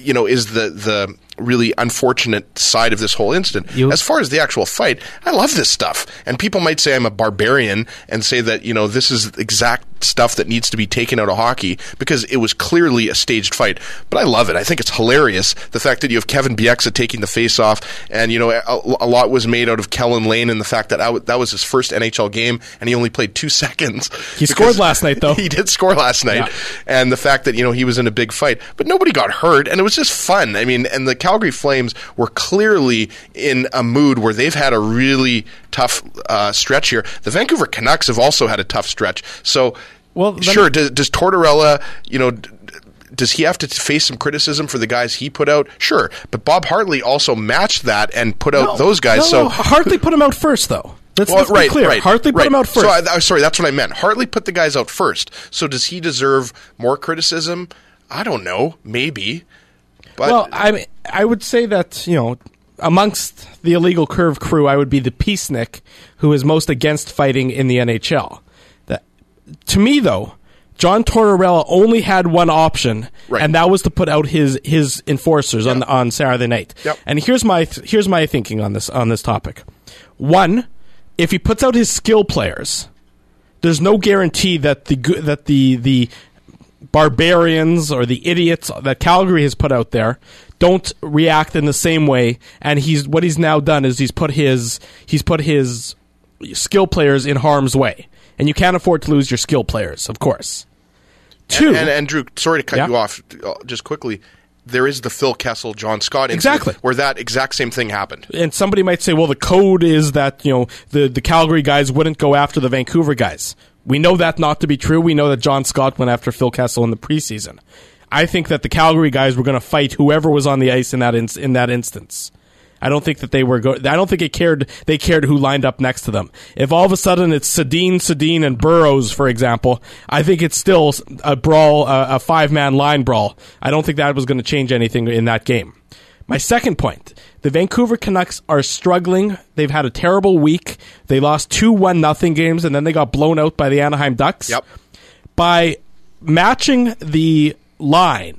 S3: you know, is the the really unfortunate side of this whole incident.
S2: You-
S3: as far as the actual fight, I love this stuff. And people might say I'm a barbarian and say that, you know, this is exact stuff that needs to be taken out of hockey because it was clearly a staged fight. But I love it. I think it's hilarious. The fact that you have Kevin Bieksa taking the face off, and, you know, a, a lot was made out of Kellen Lane and the fact that I w- that was his first N H L game and he only played two seconds.
S2: He scored last night, though.
S3: He did score last night.
S2: Yeah.
S3: And the fact that, you know, he was in a big fight. But nobody got hurt, and it was just fun. I mean, and the Calgary Flames were clearly in a mood where they've had a really tough uh, stretch here. The Vancouver Canucks have also had a tough stretch. So,
S2: Well,
S3: sure, does, does Tortorella, you know, d- does he have to face some criticism for the guys he put out? Sure. But Bob Hartley also matched that and put out
S2: No,
S3: those guys.
S2: no,
S3: so
S2: no, Hartley put him out first, though. Let's,
S3: well,
S2: let's be
S3: right,
S2: clear.
S3: right,
S2: Hartley put
S3: right.
S2: him out first.
S3: So, I, I, sorry, that's what I meant. Hartley put the guys out first. So does he deserve more criticism? I don't know. Maybe. But
S2: well, I I would say that, you know, amongst the illegal curve crew, I would be the peacenik who is most against fighting in the N H L. That, to me, though, John Tortorella only had one option,
S3: Right.
S2: and that was to put out his his enforcers on on Saturday night.
S3: Yep.
S2: And here's my th- here's my thinking on this on this topic. One, if he puts out his skill players, there's no guarantee that the go- that the the barbarians or the idiots that Calgary has put out there don't react in the same way. And he's what he's now done is he's put his he's put his skill players in harm's way, and you can't afford to lose your skill players, of course. Two,
S3: And, and, and Drew, sorry to cut
S2: Yeah.
S3: you off uh, just quickly. There is the Phil Kessel, John Scott incident
S2: Exactly.
S3: where that exact same thing happened.
S2: and somebody might say, well, the code is that, you know, the, the Calgary guys wouldn't go after the Vancouver guys. We know that not to be true. We know that John Scott went after Phil Kessel in the preseason. I think that the Calgary guys were going to fight whoever was on the ice in that in, in that instance. I don't think that they were. Go- I don't think it cared. They cared who lined up next to them. If all of a sudden it's Sedin, Sedin, and Burrows, for example, I think it's still a brawl, a, a five-man line brawl. I don't think that was going to change anything in that game. My second point: the Vancouver Canucks are struggling. They've had a terrible week. They lost two one nothing games, and then they got blown out by the Anaheim Ducks.
S3: Yep.
S2: By matching the line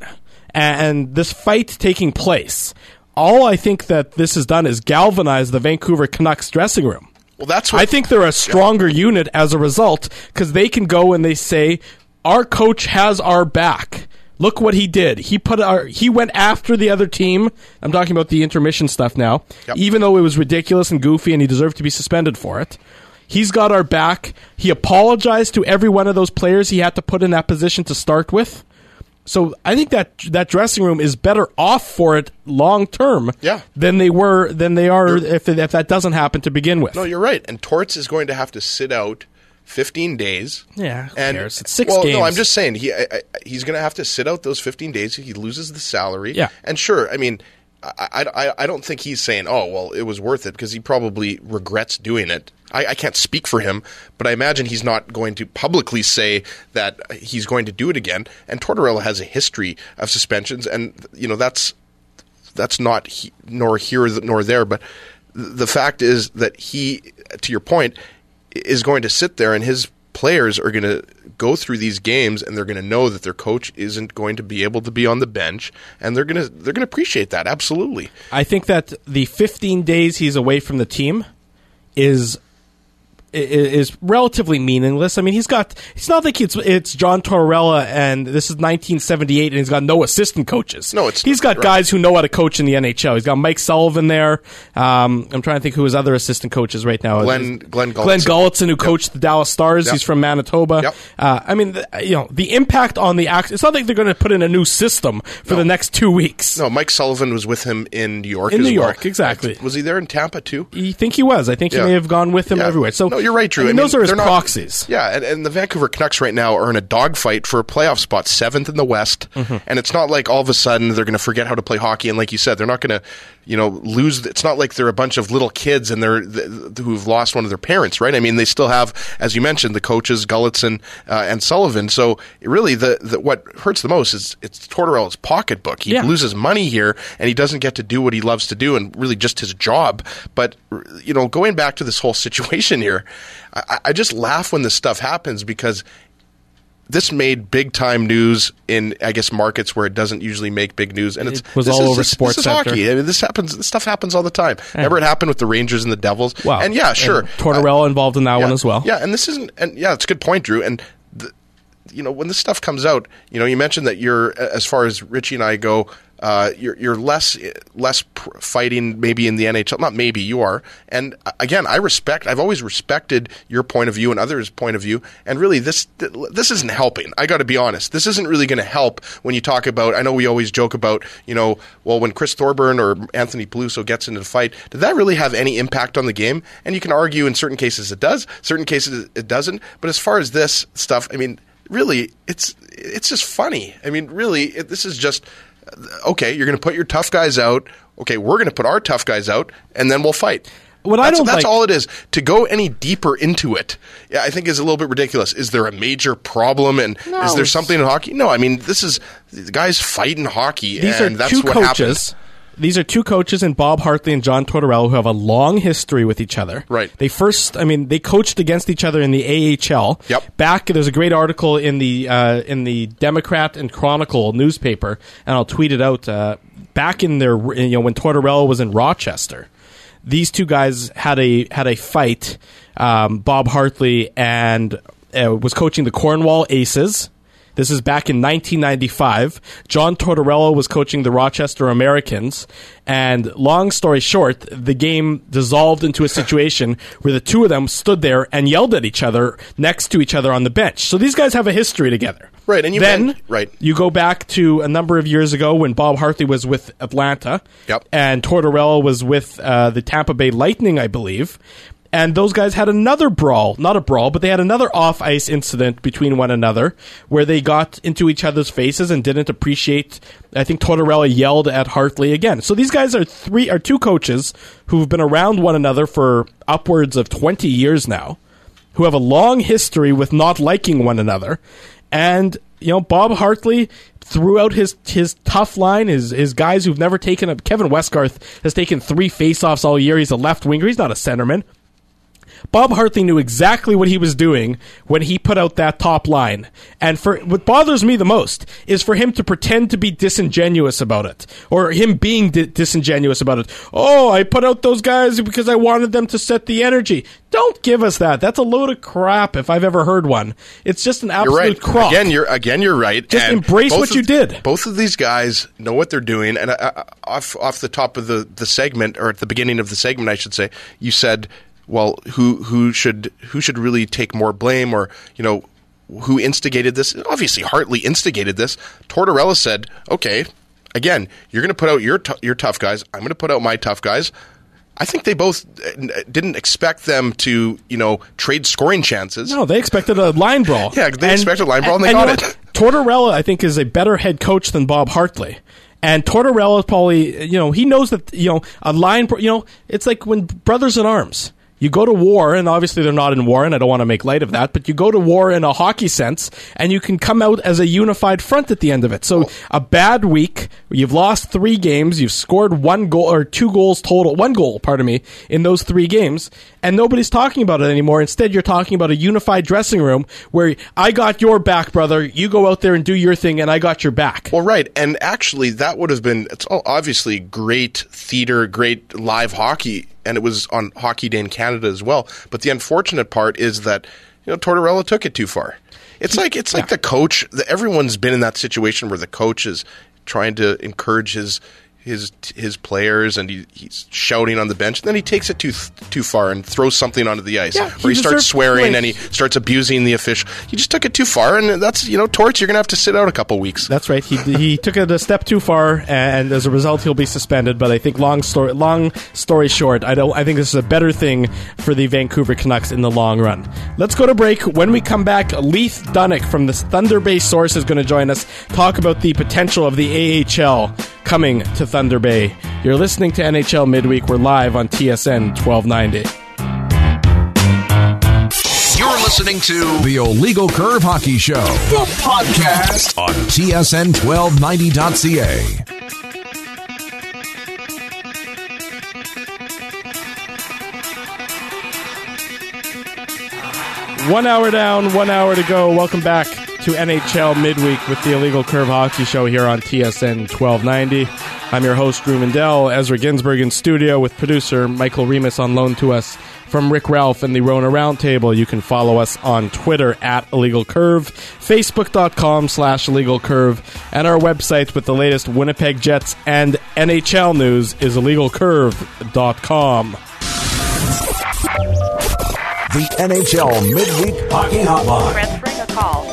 S2: and this fight taking place, all I think that this has done is galvanize the Vancouver Canucks dressing room.
S3: Well, that's what
S2: I think they're a stronger unit as a result because they can go and they say, our coach has our back. Look what he did. He put our he went after the other team. I'm talking about the intermission stuff now.
S3: Yep.
S2: Even though it was ridiculous and goofy and he deserved to be suspended for it. He's got our back. He apologized to every one of those players he had to put in that position to start with. So I think that that dressing room is better off for it long term
S3: Yeah.
S2: than they were than they are if if that doesn't happen to begin with.
S3: No, you're right. And Torts is going to have to sit out fifteen days.
S2: Yeah, who
S3: and
S2: cares? It's six
S3: well,
S2: games.
S3: no, I'm just saying he I, I, he's going to have to sit out those fifteen days. He loses the salary.
S2: Yeah.
S3: And sure, I mean, I, I, I don't think he's saying, oh, well, it was worth it because he probably regrets doing it. I, I can't speak for him, but I imagine he's not going to publicly say that he's going to do it again. And Tortorella has a history of suspensions, and you know that's that's not he, nor here nor there. But the fact is that he, to your point, is going to sit there, and his players are going to go through these games, and they're going to know that their coach isn't going to be able to be on the bench, and they're going to they're going to appreciate that absolutely.
S2: I think that the fifteen days he's away from the team is is relatively meaningless. I mean, he's got. It's not like it's it's John Tortorella, and this is nineteen seventy-eight, and he's got no assistant coaches.
S3: No, it's
S2: he's got
S3: right.
S2: guys who know how to coach in the N H L. He's got Mike Sullivan there. Um, I'm trying to think who his other assistant coaches right now.
S3: Glenn Glenn Gulletson.
S2: Glenn Gulletson, who
S3: Yep.
S2: coached the Dallas Stars.
S3: Yep.
S2: He's from Manitoba.
S3: Yep.
S2: Uh, I mean, the, you know, the impact on the act. It's not like they're going to put in a new system for
S3: No.
S2: the next two weeks.
S3: No, Mike Sullivan was with him in New York.
S2: In
S3: as
S2: New
S3: well.
S2: York, exactly.
S3: Was he there in Tampa too?
S2: You think he was? I think
S3: Yeah.
S2: he may have gone with him
S3: Yeah.
S2: everywhere. So
S3: no, you're right, Drew.
S2: I mean,
S3: I mean,
S2: those are his
S3: they're not-
S2: proxies.
S3: Yeah, and, and the Vancouver Canucks right now are in a dogfight for a playoff spot, seventh in the West.
S2: Mm-hmm.
S3: And it's not like all of a sudden they're going to forget how to play hockey. And like you said, they're not going to, you know, lose. It's not like they're a bunch of little kids and they're th- who've lost one of their parents, right? I mean, they still have, as you mentioned, the coaches Gulletson uh, and Sullivan. So really, the, the what hurts the most is it's Tortorella's pocketbook. He
S2: Yeah.
S3: loses money here, and he doesn't get to do what he loves to do, and really just his job. But you know, going back to this whole situation here, I, I just laugh when this stuff happens because this made big time news in, I guess, markets where it doesn't usually make big news, and it's
S2: it was
S3: this
S2: all
S3: is,
S2: over
S3: this,
S2: Sports
S3: This is
S2: Center.
S3: hockey. I mean, this happens. This stuff happens all the time.
S2: Yeah.
S3: Remember, it happened with the Rangers and the Devils.
S2: Wow.
S3: And yeah, sure,
S2: and Tortorella uh, involved in that
S3: yeah,
S2: one as well.
S3: Yeah, and this isn't. And yeah, it's a good point, Drew. And the, you know, when this stuff comes out, you know, you mentioned that you're, as far as Richie and I go. Uh, you're you're less less pr- fighting maybe in the N H L. Not maybe, you are. And uh, again, I respect. I've always respected your point of view and others' point of view. And really, this this isn't helping. I got to be honest. This isn't really going to help when you talk about. I know we always joke about, you know, well, when Chris Thorburn or Anthony Peluso gets into the fight, did that really have any impact on the game? And you can argue in certain cases it does, certain cases it doesn't. But as far as this stuff, I mean, really, it's it's just funny. I mean, really, it, this is just. Okay, you're going to put your tough guys out. Okay, we're going to put our tough guys out, and then we'll fight.
S2: What
S3: that's
S2: I don't
S3: that's
S2: like,
S3: all it is. To go any deeper into it, yeah, I think is a little bit ridiculous. Is there a major problem, and
S2: no,
S3: is there something in hockey? No, I mean, this is the guys fight in hockey,
S2: these
S3: and
S2: are
S3: that's
S2: two
S3: what
S2: coaches.
S3: happens.
S2: These are two coaches, in Bob Hartley and John Tortorella, who have a long history with each other.
S3: Right.
S2: They first, I mean, they coached against each other in the A H L.
S3: Yep.
S2: Back, there's a great article in the uh, in the Democrat and Chronicle newspaper, and I'll tweet it out. Uh, back in their, you know, when Tortorella was in Rochester, these two guys had a had a fight. Um, Bob Hartley and uh, was coaching the Cornwall Aces. This is back in nineteen ninety-five. John Tortorella was coaching the Rochester Americans. And long story short, the game dissolved into a situation where the two of them stood there and yelled at each other next to each other on the bench. So these guys have a history together.
S3: Right, and you
S2: then
S3: meant, right.
S2: you go back to a number of years ago when Bob Hartley was with Atlanta.
S3: Yep.
S2: And Tortorella was with uh, the Tampa Bay Lightning, I believe. And those guys had another brawl, not a brawl, but they had another off-ice incident between one another where they got into each other's faces and didn't appreciate. I think Tortorella yelled at Hartley again. So these guys are three, are two coaches who've been around one another for upwards of twenty years now, who have a long history with not liking one another. And, you know, Bob Hartley threw out his his tough line, his his guys who've never taken a. Kevin Westgarth has taken three faceoffs all year. He's a left winger. He's not a centerman. Bob Hartley knew exactly what he was doing when he put out that top line. And for what bothers me the most is for him to pretend to be disingenuous about it, or him being di- disingenuous about it. Oh, I put out those guys because I wanted them to set the energy. Don't give us that. That's a load of crap if I've ever heard one. It's just an absolute
S3: You're right.
S2: crock.
S3: Again, you're again you're right.
S2: Just
S3: and
S2: embrace
S3: both
S2: what
S3: of,
S2: you did.
S3: Both of these guys know what they're doing. And uh, off off the top of the, the segment, or at the beginning of the segment, I should say, you said, well, who who should who should really take more blame, or, you know, who instigated this? Obviously, Hartley instigated this. Tortorella said, okay, again, you're going to put out your t- your tough guys. I'm going to put out my tough guys. I think they both didn't expect them to, you know, trade scoring chances.
S2: No, they expected a line brawl.
S3: Yeah, they
S2: and,
S3: expected a line brawl, and they
S2: and
S3: got
S2: you know,
S3: it.
S2: Tortorella, I think, is a better head coach than Bob Hartley. And Tortorella probably, you know, he knows that, you know, a line, you know, it's like when brothers in arms. You go to war, and obviously they're not in war, and I don't want to make light of that, but you go to war in a hockey sense, and you can come out as a unified front at the end of it. So a bad week, you've lost three games, you've scored one goal, or two goals total, one goal, pardon me, in those three games, and nobody's talking about it anymore. Instead, you're talking about a unified dressing room where I got your back, brother, you go out there and do your thing, and I got your back.
S3: Well, right, and actually that would have been, it's all obviously great theater, great live hockey, and it was on Hockey Day in Canada as well. But the unfortunate part is that, you know, Tortorella took it too far. It's like it's like
S2: yeah.
S3: the coach. The, everyone's been in that situation where the coach is trying to encourage his his his players, and he, he's shouting on the bench, and then he takes it too too far and throws something onto the ice,
S2: yeah,
S3: where he,
S2: he
S3: starts
S2: deserved,
S3: swearing
S2: like,
S3: and he starts abusing the official. He just took it too far, and that's, you know, Torts, you're going to have to sit out a couple weeks.
S2: That's right. He he took it a step too far, and as a result, he'll be suspended. But I think long story long story short, I don't. I think this is a better thing for the Vancouver Canucks in the long run. Let's go to break. When we come back, Leith Dunnick from the Thunder Bay Source is going to join us, talk about the potential of the A H L coming to Thunder Bay. You're listening to N H L Midweek. We're live on T S N twelve ninety.
S1: You're listening to the Illegal Curve Hockey Show, the podcast on T S N twelve ninety dot C A.
S2: One hour down, one hour to go. Welcome back to N H L Midweek with the Illegal Curve Hockey Show here on T S N twelve ninety. I'm your host, Drew Mandel. Ezra Ginsburg in studio with producer Michael Remus on loan to us from Rick Ralph and the Rona Roundtable. You can follow us on Twitter at Illegal Curve, Facebook.com slash Illegal Curve, and our website with the latest Winnipeg Jets and N H L news is illegal curve dot com.
S1: The N H L Midweek Hockey Hotline.
S6: Transferring a call.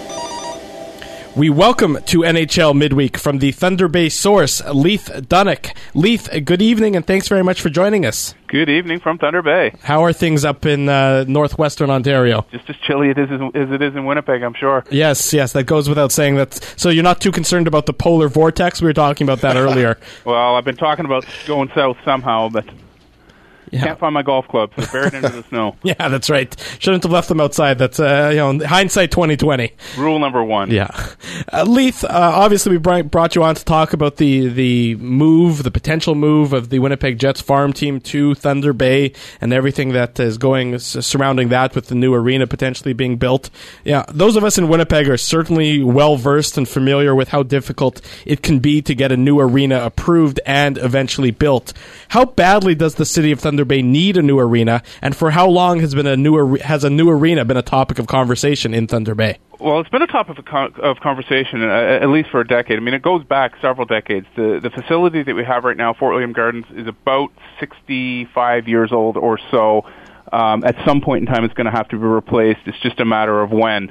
S2: We welcome to N H L Midweek from the Thunder Bay source, Leith Dunnock. Leith, good evening, and thanks very much for joining us.
S7: Good evening from Thunder Bay.
S2: How are things up in uh, northwestern Ontario?
S7: Just as chilly it is as it is in Winnipeg, I'm sure.
S2: Yes, yes, that goes without saying. That. So you're not too concerned about the polar vortex? We were talking about that earlier.
S7: Well, I've been talking about going south somehow, but...
S2: Yeah.
S7: Can't find my golf clubs. They're buried into the snow.
S2: Yeah, that's right. Shouldn't have left them outside. That's uh, you know, hindsight twenty twenty.
S7: Rule number one.
S2: Yeah, uh, Leith. Uh, obviously, we brought, brought you on to talk about the the move, the potential move of the Winnipeg Jets farm team to Thunder Bay, and everything that is going s- surrounding that, with the new arena potentially being built. Yeah, those of us in Winnipeg are certainly well versed and familiar with how difficult it can be to get a new arena approved and eventually built. How badly does the city of Thunder Bay need a new arena, and for how long has been a new has a new arena been a topic of conversation in Thunder Bay?
S7: Well, it's been a topic of, con- of conversation uh, at least for a decade. I mean, it goes back several decades. The the facility that we have right now, Fort William Gardens, is about sixty-five years old or so. Um, at some point in time, it's going to have to be replaced. It's just a matter of when.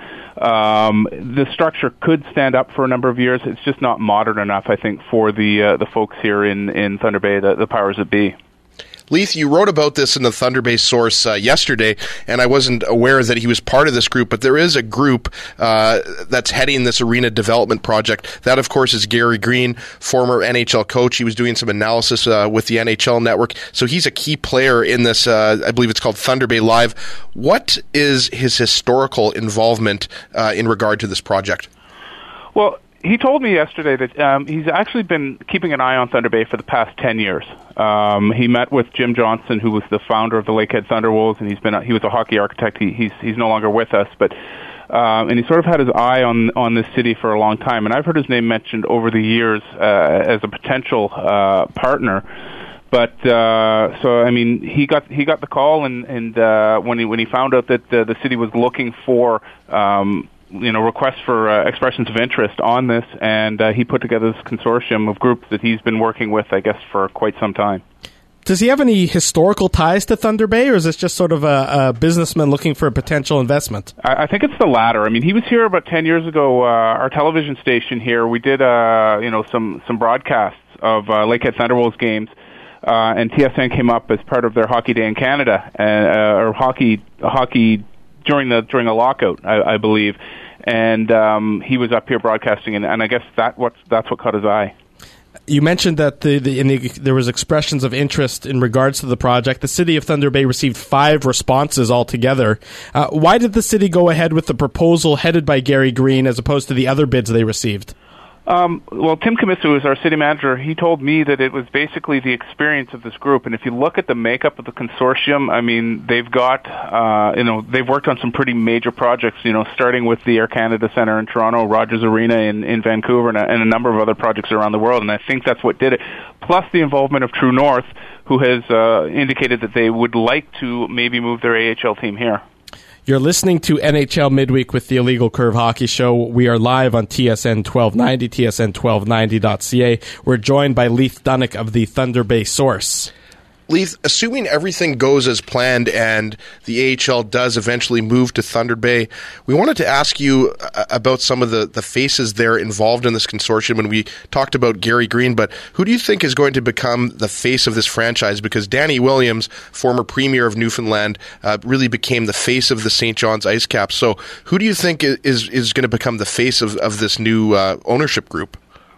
S7: Um, the structure could stand up for a number of years. It's just not modern enough, I think, for the uh, the folks here in, in Thunder Bay, the, the powers that be.
S3: Leith, you wrote about this in the Thunder Bay source uh, yesterday, and I wasn't aware that he was part of this group, but there is a group uh, that's heading this arena development project. That, of course, is Gary Green, former N H L coach. He was doing some analysis uh, with the N H L network, so he's a key player in this, uh, I believe it's called Thunder Bay Live. What is his historical involvement uh, in regard to this project?
S7: Well, he told me yesterday that um, he's actually been keeping an eye on Thunder Bay for the past ten years. Um, he met with Jim Johnson, who was the founder of the Lakehead Thunderwolves, and he's been a, he was a hockey architect. He, he's he's no longer with us, but um, and he sort of had his eye on on this city for a long time. And I've heard his name mentioned over the years uh, as a potential uh, partner. But uh, so I mean, he got he got the call, and and uh, when he when he found out that uh, the city was looking for. Um, you know, requests for uh, expressions of interest on this, and uh, he put together this consortium of groups that he's been working with, I guess, for quite some time.
S2: Does he have any historical ties to Thunder Bay, or is this just sort of a, a businessman looking for a potential investment?
S7: I, I think it's the latter. I mean, he was here about ten years ago. Uh, our television station here, we did, uh, you know, some some broadcasts of uh, Lakehead Thunderwolves games, uh, and T S N came up as part of their Hockey Day in Canada, uh, or hockey hockey. during the during a lockout, I, I believe, and um, he was up here broadcasting, and, and I guess that what that's what caught his eye.
S2: You mentioned that the, the, in the, there was expressions of interest in regards to the project. The city of Thunder Bay received five responses altogether. Uh, why did the city go ahead with the proposal headed by Gary Green as opposed to the other bids they received?
S7: Um, well, Tim Comisso is our city manager. He told me that it was basically the experience of this group. And if you look at the makeup of the consortium, I mean, they've got, uh, you know, they've worked on some pretty major projects, you know, starting with the Air Canada Centre in Toronto, Rogers Arena in, in Vancouver, and a, and a number of other projects around the world. And I think that's what did it. Plus the involvement of True North, who has uh, indicated that they would like to maybe move their A H L team here.
S2: You're listening to N H L Midweek with the Illegal Curve Hockey Show. We are live on T S N twelve ninety, T S N twelve ninety dot C A. We're joined by Leith Dunnock of the Thunder Bay Source.
S3: Leith, assuming everything goes as planned and the A H L does eventually move to Thunder Bay, we wanted to ask you about some of the, the faces there involved in this consortium. And we talked about Gary Green, but who do you think is going to become the face of this franchise? Because Danny Williams, former premier of Newfoundland, uh, really became the face of the Saint John's Ice Caps. So who do you think is is going to become the face of, of this new uh, ownership group?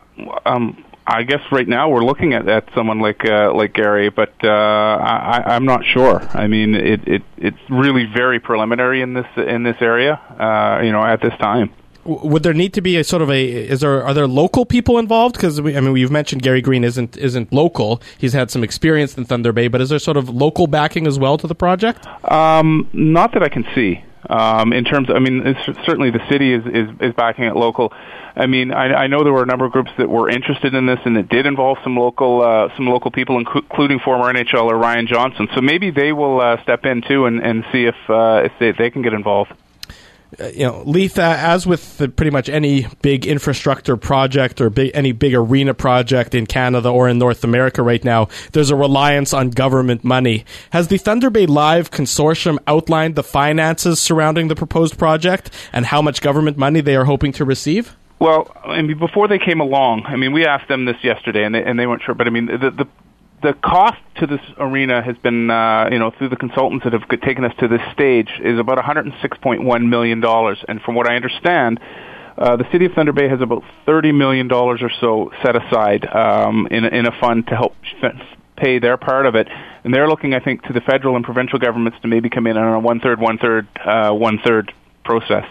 S7: Um I guess right now we're looking at, at someone like uh, like Gary, but uh, I, I'm not sure. I mean, it, it it's really very preliminary in this in this area, uh, you know, at this time.
S2: Would there need to be a sort of a? Is there are there local people involved? Because I mean, you've mentioned Gary Green isn't isn't local. He's had some experience in Thunder Bay, but is there sort of local backing as well to the project?
S7: Um, not that I can see. Um, in terms, of, I mean, it's, certainly the city is, is, is backing it local. I mean, I, I know there were a number of groups that were interested in this, and it did involve some local uh, some local people, including former N H L er Ryan Johnson. So maybe they will uh, step in too and, and see if uh, if they, they can get involved.
S2: Uh, you know, Leith, uh, as with the, pretty much any big infrastructure project or big, any big arena project in Canada or in North America right now, there's a reliance on government money. Has the Thunder Bay Live Consortium outlined the finances surrounding the proposed project and how much government money they are hoping to receive?
S7: Well, I mean, before they came along, I mean, we asked them this yesterday, and they, and they weren't sure. But I mean, the the the cost to this arena has been, uh, you know, through the consultants that have taken us to this stage, is about one hundred six point one million dollars. And from what I understand, uh, the city of Thunder Bay has about thirty million dollars or so set aside um, in in a fund to help pay their part of it. And they're looking, I think, to the federal and provincial governments to maybe come in on a one third, one third, uh, one third process.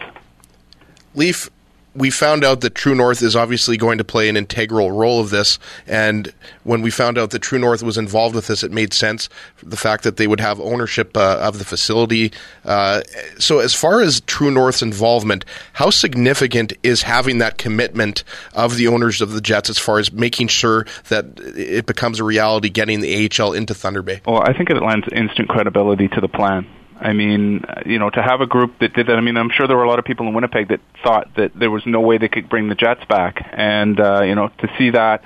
S3: Leaf, we found out that True North is obviously going to play an integral role of this, and when we found out that True North was involved with this, it made sense, the fact that they would have ownership uh, of the facility. Uh, so as far as True North's involvement, how significant is having that commitment of the owners of the Jets as far as making sure that it becomes a reality, getting the A H L into Thunder Bay?
S7: Well, I think it lends instant credibility to the plan. I mean, you know, to have a group that did that, I mean, I'm sure there were a lot of people in Winnipeg that thought that there was no way they could bring the Jets back. And, uh, you know, to see that,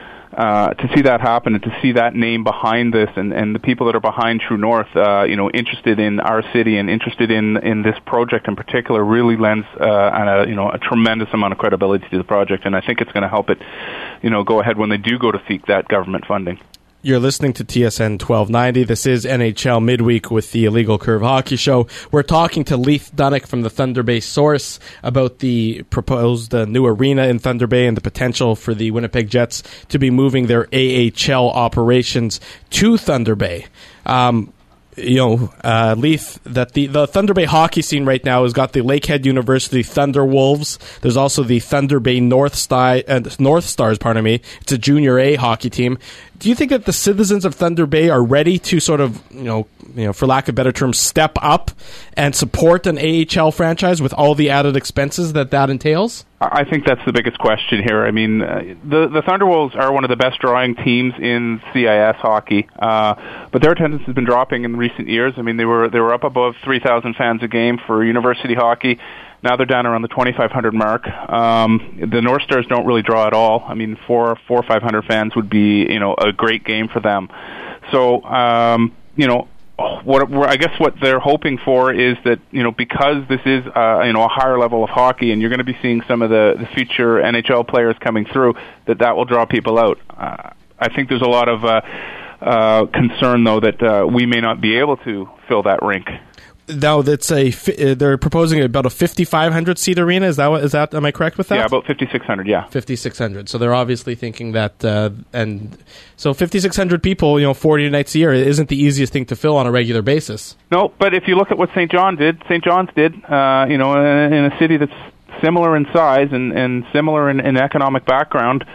S7: uh, to see that happen and to see that name behind this and, and the people that are behind True North, uh, you know, interested in our city and interested in, in this project in particular really lends, uh, a, you know, a tremendous amount of credibility to the project. And I think it's going to help it, you know, go ahead when they do go to seek that government funding.
S2: You're listening to T S N twelve ninety. This is N H L Midweek with the Illegal Curve Hockey Show. We're talking to Leith Dunnock from the Thunder Bay Source about the proposed uh, new arena in Thunder Bay and the potential for the Winnipeg Jets to be moving their A H L operations to Thunder Bay. Um, you know, uh, Leith, that the, the Thunder Bay hockey scene right now has got the Lakehead University Thunderwolves. There's also the Thunder Bay North, Sty, uh, North Stars, pardon me. It's a junior A hockey team. Do you think that the citizens of Thunder Bay are ready to sort of, you know, you know, for lack of a better term, step up and support an A H L franchise with all the added expenses that that entails?
S7: I think that's the biggest question here. I mean, uh, the the Thunderwolves are one of the best drawing teams in C I S hockey, uh, but their attendance has been dropping in recent years. I mean, they were they were up above three thousand fans a game for university hockey. Now they're down around the twenty-five hundred mark. Um, the North Stars don't really draw at all. I mean, four, four or five hundred fans would be, you know, a great game for them. So, um, you know, what I guess what they're hoping for is that, you know, because this is, uh, you know, a higher level of hockey, and you're going to be seeing some of the, the future N H L players coming through, that that will draw people out. Uh, I think there's a lot of uh, uh, concern, though, that uh, we may not be able to fill that rink.
S2: Now that's a they're proposing about a fifty-five hundred seat arena. Is that what, is that am I correct with that?
S7: Yeah, about fifty-six hundred. Yeah,
S2: fifty-six hundred. So they're obviously thinking that, uh, and so fifty-six hundred people, you know, forty nights a year isn't the easiest thing to fill on a regular basis.
S7: No, but if you look at what Saint John did, Saint John's did, uh, you know, in, in a city that's similar in size and, and similar in, in economic background,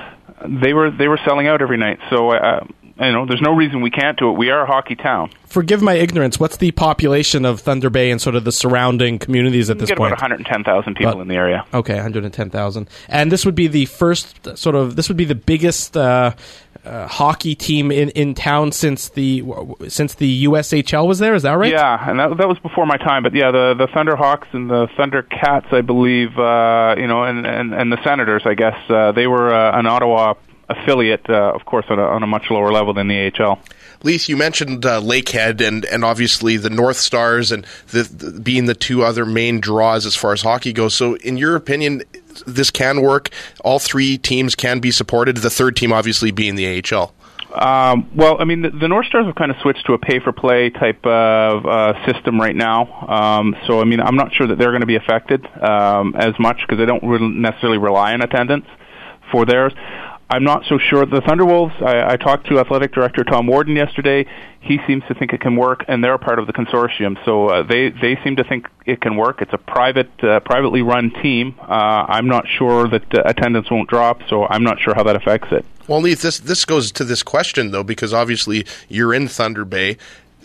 S7: they were they were selling out every night. So. Uh, You know, there's no reason we can't do it. We are a hockey town.
S2: Forgive my ignorance. What's the population of Thunder Bay and sort of the surrounding communities at this
S7: point? We get about one hundred ten thousand people but, in the area.
S2: Okay, one hundred ten thousand. And this would be the first sort of, this would be the biggest uh, uh, hockey team in, in town since the since the U S H L was there. Is that right?
S7: Yeah, and that, that was before my time. But yeah, the, the Thunder Hawks and the Thunder Cats, I believe, uh, you know, and, and, and the Senators, I guess, uh, they were uh, an Ottawa affiliate, uh, of course, on a, on a much lower level than the A H L.
S3: Leith, you mentioned uh, Lakehead and, and obviously the North Stars and the, the, being the two other main draws as far as hockey goes. So in your opinion, this can work? All three teams can be supported, the third team obviously being the A H L.
S7: Um, well, I mean, the, the North Stars have kind of switched to a pay-for-play type of uh, system right now. Um, so, I mean, I'm not sure that they're going to be affected um, as much because they don't really necessarily rely on attendance for theirs. I'm not so sure. The Thunderwolves, I, I talked to Athletic Director Tom Warden yesterday. He seems to think it can work, and they're a part of the consortium. So uh, they, they seem to think it can work. It's a private, uh, privately run team. Uh, I'm not sure that uh, attendance won't drop, so I'm not sure how that affects it.
S3: Well, Leith, this, this goes to this question, though, because obviously you're in Thunder Bay.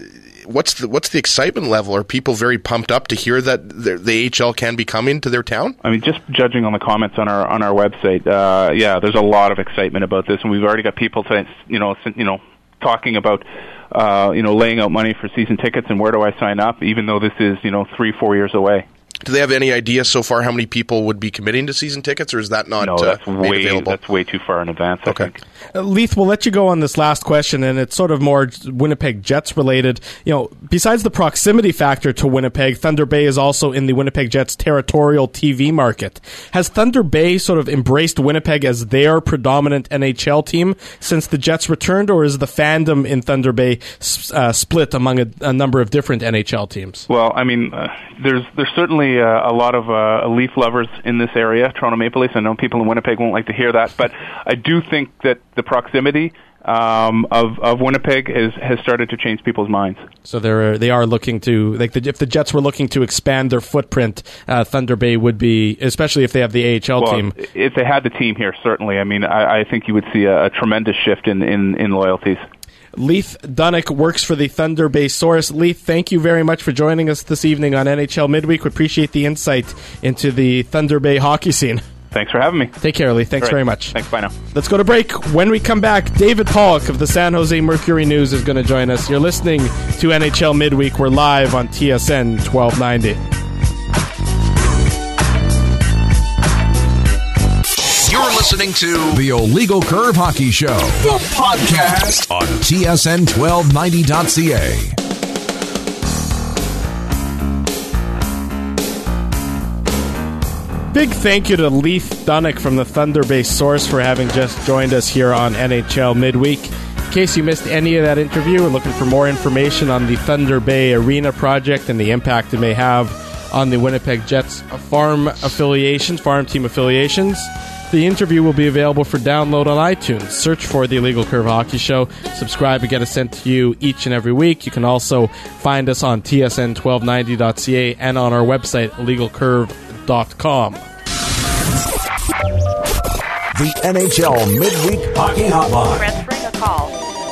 S3: what's the what's the excitement level? Are people very pumped up to hear that the, the A H L can be coming to their town?
S7: I mean, just judging on the comments on our on our website, uh, yeah, there's a lot of excitement about this, and we've already got people saying, you know, you know, talking about, uh, you know, laying out money for season tickets and where do I sign up, even though this is, you know, three, four years away.
S3: Do they have any idea so far how many people would be committing to season tickets, or is that not
S7: no, that's
S3: uh, made
S7: way,
S3: available?
S7: That's way too far in advance, I
S3: okay.
S7: think.
S2: Uh, Leith, we'll let you go on this last question, and it's sort of more Winnipeg Jets related. You know, besides the proximity factor to Winnipeg, Thunder Bay is also in the Winnipeg Jets' territorial T V market. Has Thunder Bay sort of embraced Winnipeg as their predominant N H L team since the Jets returned, or is the fandom in Thunder Bay uh, split among a, a number of different N H L teams?
S7: Well, I mean, uh, there's there's certainly uh, a lot of uh, Leaf lovers in this area, Toronto Maple Leafs. I know people in Winnipeg won't like to hear that, but I do think that the proximity um, of of Winnipeg is, has started to change people's minds.
S2: So they're they are looking to, like, the, if the Jets were looking to expand their footprint, uh, Thunder Bay would be, especially if they have the A H L
S7: well,
S2: team.
S7: If they had the team here, certainly. I mean, I, I think you would see a, a tremendous shift in, in, in loyalties.
S2: Leith Dunnick works for the Thunder Bay Source. Leith, thank you very much for joining us this evening on N H L Midweek. We appreciate the insight into the Thunder Bay hockey scene.
S7: Thanks for having me.
S2: Take care, Leith. Thanks
S7: right.
S2: very much.
S7: Thanks. Bye now.
S2: Let's go to break. When we come back, David Pollock of the San Jose Mercury News is going to join us. You're listening to N H L Midweek. We're live on T S N twelve ninety.
S1: You're listening to the Illegal Curve Hockey Show, the podcast on T S N twelve ninety dot C A.
S2: Big thank you to Leith Dunnick from the Thunder Bay Source for having just joined us here on N H L Midweek. In case you missed any of that interview and looking for more information on the Thunder Bay Arena project and the impact it may have on the Winnipeg Jets farm affiliations, farm team affiliations, the interview will be available for download on iTunes. Search for the Illegal Curve Hockey Show. Subscribe and get it sent to you each and every week. You can also find us on T S N twelve ninety dot C A and on our website, illegal curve dot com.
S1: The N H L Midweek Hockey Hotline.
S6: Transferring a call.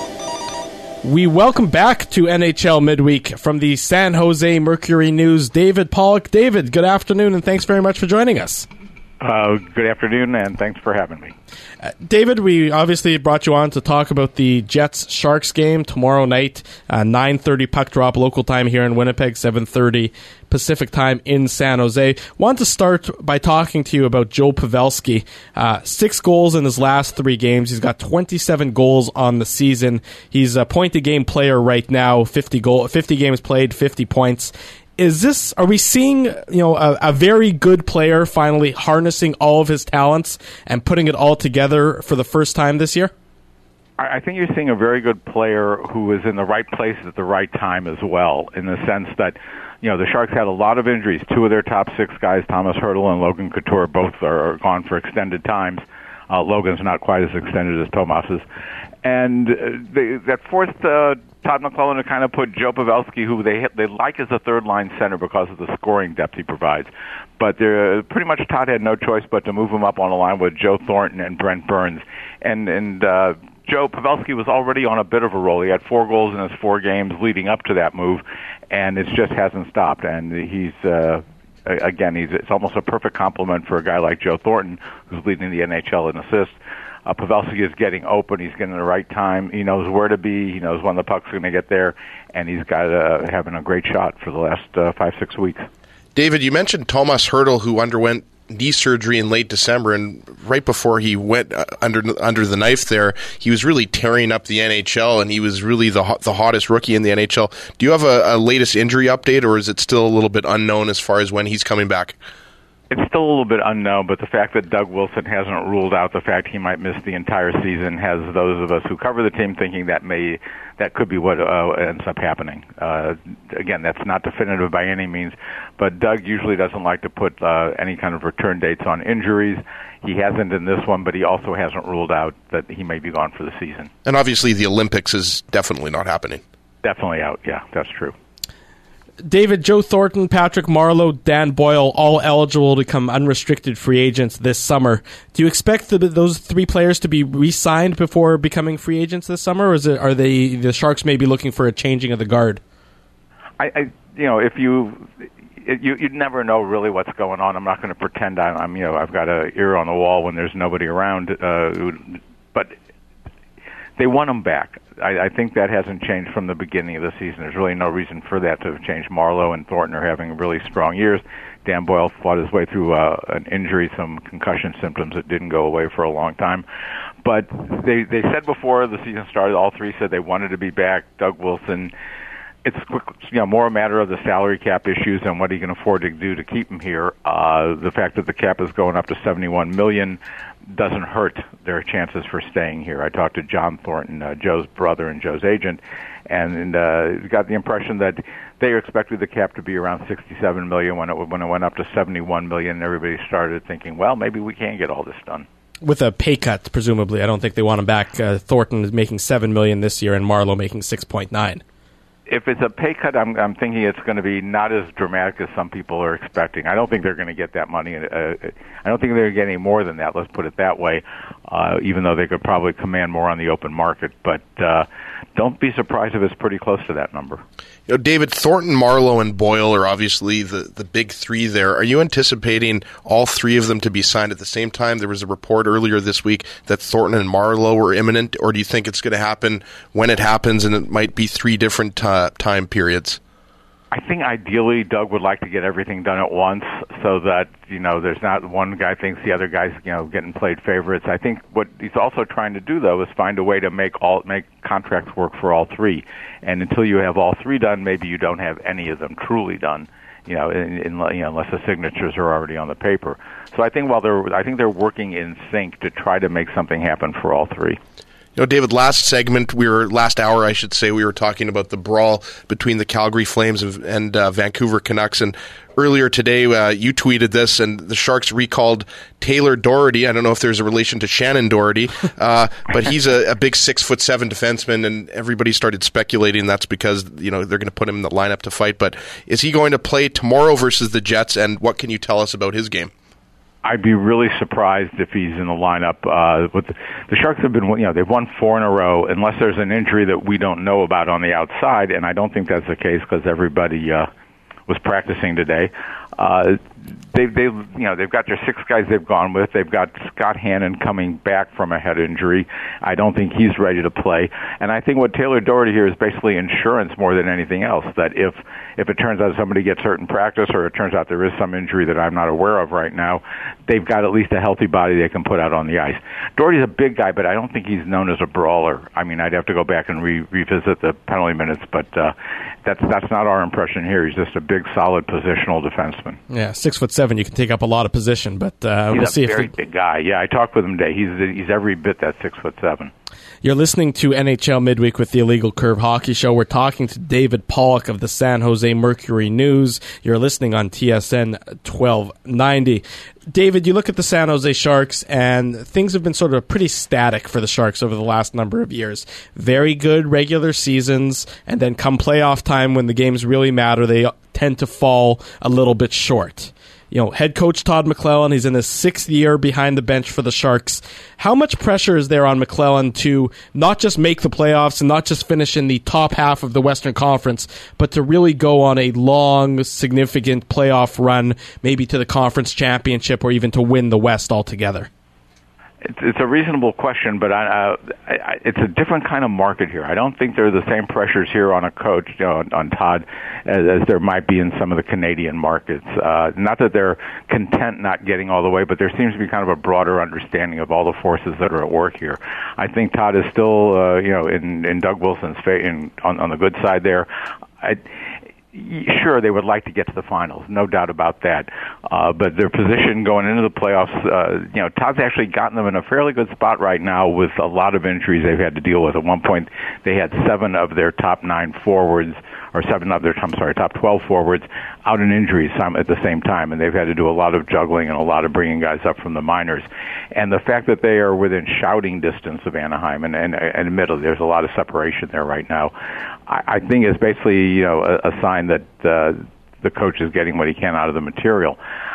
S2: We welcome back to N H L Midweek from the San Jose Mercury News, David Pollock. David, good afternoon, and thanks very much for joining us.
S8: Uh, good afternoon, and thanks for having me.
S2: Uh, David, we obviously brought you on to talk about the Jets-Sharks game tomorrow night, uh, nine thirty puck drop local time here in Winnipeg, seven thirty Pacific time in San Jose. Want to start by talking to you about Joe Pavelski. Uh, six goals in his last three games. He's got twenty-seven goals on the season. He's a point-a-game player right now, fifty goal, fifty games played, fifty points. Is this, are we seeing, you know, a, a very good player finally harnessing all of his talents and putting it all together for the first time this year?
S8: I think you're seeing a very good player who is in the right place at the right time as well, in the sense that, you know, the Sharks had a lot of injuries. Two of their top six guys, Thomas Hertl and Logan Couture, both are gone for extended times. Uh, Logan's not quite as extended as Tomas's. And uh, they, that forced uh, Todd McClellan to kind of put Joe Pavelski, who they they like as a third-line center because of the scoring depth he provides. But they're, pretty much Todd had no choice but to move him up on a line with Joe Thornton and Brent Burns. And, and uh, Joe Pavelski was already on a bit of a roll. He had four goals in his four games leading up to that move, and it just hasn't stopped. And he's... Uh, Again, he's, it's almost a perfect complement for a guy like Joe Thornton, who's leading the N H L in assists. Uh, Pavelski is getting open. He's getting the right time. He knows where to be. He knows when the puck's going to get there, and he's got uh, having a great shot for the last uh, five, six weeks.
S3: David, you mentioned Thomas Hertl, who underwent knee surgery in late December, and right before he went uh, under under the knife there, he was really tearing up the N H L, and he was really the hot, the hottest rookie in the N H L. Do you have a, a latest injury update, or is it still a little bit unknown as far as when he's coming back?
S8: It's still a little bit unknown, but the fact that Doug Wilson hasn't ruled out the fact he might miss the entire season has those of us who cover the team thinking that may that could be what uh, ends up happening. Uh, again, that's not definitive by any means, but Doug usually doesn't like to put uh, any kind of return dates on injuries. He hasn't in this one, but he also hasn't ruled out that he may be gone for the season.
S3: And obviously the Olympics is definitely not happening.
S8: Definitely out, yeah, that's true.
S2: David, Joe Thornton, Patrick Marleau, Dan Boyle, all eligible to become unrestricted free agents this summer. Do you expect the, those three players to be re-signed before becoming free agents this summer, or is it, are they the Sharks maybe looking for a changing of the guard?
S8: I, I you know, if you. It, you, you'd never know really what's going on. I'm not going to pretend I'm, I'm, you know, I've got an ear on the wall when there's nobody around. Uh, but they want them back. I, I think that hasn't changed from the beginning of the season. There's really no reason for that to have changed. Marlowe and Thornton are having really strong years. Dan Boyle fought his way through uh, an injury, some concussion symptoms that didn't go away for a long time. But they they said before the season started, all three said they wanted to be back. Doug Wilson. It's you know more a matter of the salary cap issues and what he can afford to do to keep him here. Uh, the fact that the cap is going up to seventy-one million dollars doesn't hurt their chances for staying here. I talked to John Thornton, uh, Joe's brother and Joe's agent, and uh, got the impression that they expected the cap to be around sixty-seven million dollars when it when it went up to seventy-one million dollars. And everybody started thinking, well, maybe we can get all this done.
S2: With a pay cut, presumably. I don't think they want him back. Uh, Thornton is making seven million dollars this year, and Marlowe making six point nine.
S8: If it's a pay cut, I'm, I'm thinking it's going to be not as dramatic as some people are expecting. I don't think they're going to get that money. Uh, I don't think they're going to get any more than that. Let's put it that way. Uh, even though they could probably command more on the open market, but uh, don't be surprised if it's pretty close to that number.
S3: You know, David, Thornton, Marlowe, and Boyle are obviously the, the big three there. Are you anticipating all three of them to be signed at the same time? There was a report earlier this week that Thornton and Marlowe were imminent, or do you think it's going to happen when it happens and it might be three different uh, time periods?
S8: I think ideally Doug would like to get everything done at once so that, you know, there's not one guy thinks the other guy's, you know, getting played favorites. I think what he's also trying to do, though, is find a way to make all make contracts work for all three. And until you have all three done, maybe you don't have any of them truly done, you know, in, in, you know unless the signatures are already on the paper. So I think while they're I think they're working in sync to try to make something happen for all three.
S3: You know, David, last segment, we were, last hour, I should say, we were talking about the brawl between the Calgary Flames and, and uh, Vancouver Canucks. And earlier today, uh, you tweeted this, and the Sharks recalled Taylor Doherty. I don't know if there's a relation to Shannon Doherty, uh, but he's a, a big six foot seven defenseman, and everybody started speculating that's because, you know, they're going to put him in the lineup to fight. But is he going to play tomorrow versus the Jets, and what can you tell us about his game?
S8: I'd be really surprised if he's in the lineup. Uh, with the, the Sharks have been, you know, they've won four in a row, unless there's an injury that we don't know about on the outside, and I don't think that's the case because everybody uh, was practicing today. Uh, they, they, you know, they've got their six guys they've gone with. They've got Scott Hannon coming back from a head injury. I don't think he's ready to play. And I think what Taylor Doherty here is basically insurance more than anything else. That if if it turns out somebody gets hurt in practice, or it turns out there is some injury that I'm not aware of right now, they've got at least a healthy body they can put out on the ice. Doherty's a big guy, but I don't think he's known as a brawler. I mean, I'd have to go back and re- revisit the penalty minutes, but uh, that's that's not our impression here. He's just a big, solid positional defenseman.
S2: Yeah, six foot seven. You can take up a lot of position, but uh,
S8: he's
S2: we'll
S8: a
S2: see
S8: very
S2: if the...
S8: big guy. Yeah, I talked with him today. He's he's every bit that six foot seven.
S2: You're listening to N H L Midweek with the Illegal Curve Hockey Show. We're talking to David Pollock of the San Jose Mercury News. You're listening on T S N twelve ninety. David, you look at the San Jose Sharks, and things have been sort of pretty static for the Sharks over the last number of years. Very good regular seasons, and then come playoff time when the games really matter, they tend to fall a little bit short. You know, head coach Todd McClellan, he's in his sixth year behind the bench for the Sharks. How much pressure is there on McClellan to not just make the playoffs and not just finish in the top half of the Western Conference, but to really go on a long, significant playoff run, maybe to the conference championship or even to win the West altogether?
S8: It's, it's a reasonable question, but I, uh, I, it's a different kind of market here. I don't think there are the same pressures here on a coach, you know, on, on Todd, as, as there might be in some of the Canadian markets. Uh, not that they're content not getting all the way, but there seems to be kind of a broader understanding of all the forces that are at work here. I think Todd is still, uh, you know, in, in Doug Wilson's fa- in, on, on the good side there. I, Sure, they would like to get to the finals, no doubt about that. Uh, but their position going into the playoffs, uh, you know, Todd's actually gotten them in a fairly good spot right now with a lot of injuries they've had to deal with. At one point, they had seven of their top nine forwards, or seven of their, I'm sorry, top twelve forwards out in injuries at the same time, and they've had to do a lot of juggling and a lot of bringing guys up from the minors. And the fact that they are within shouting distance of Anaheim, and, and, and admittedly, there's a lot of separation there right now, I, I think is basically, you know, a, a sign that uh, the coach is getting what he can out of the material.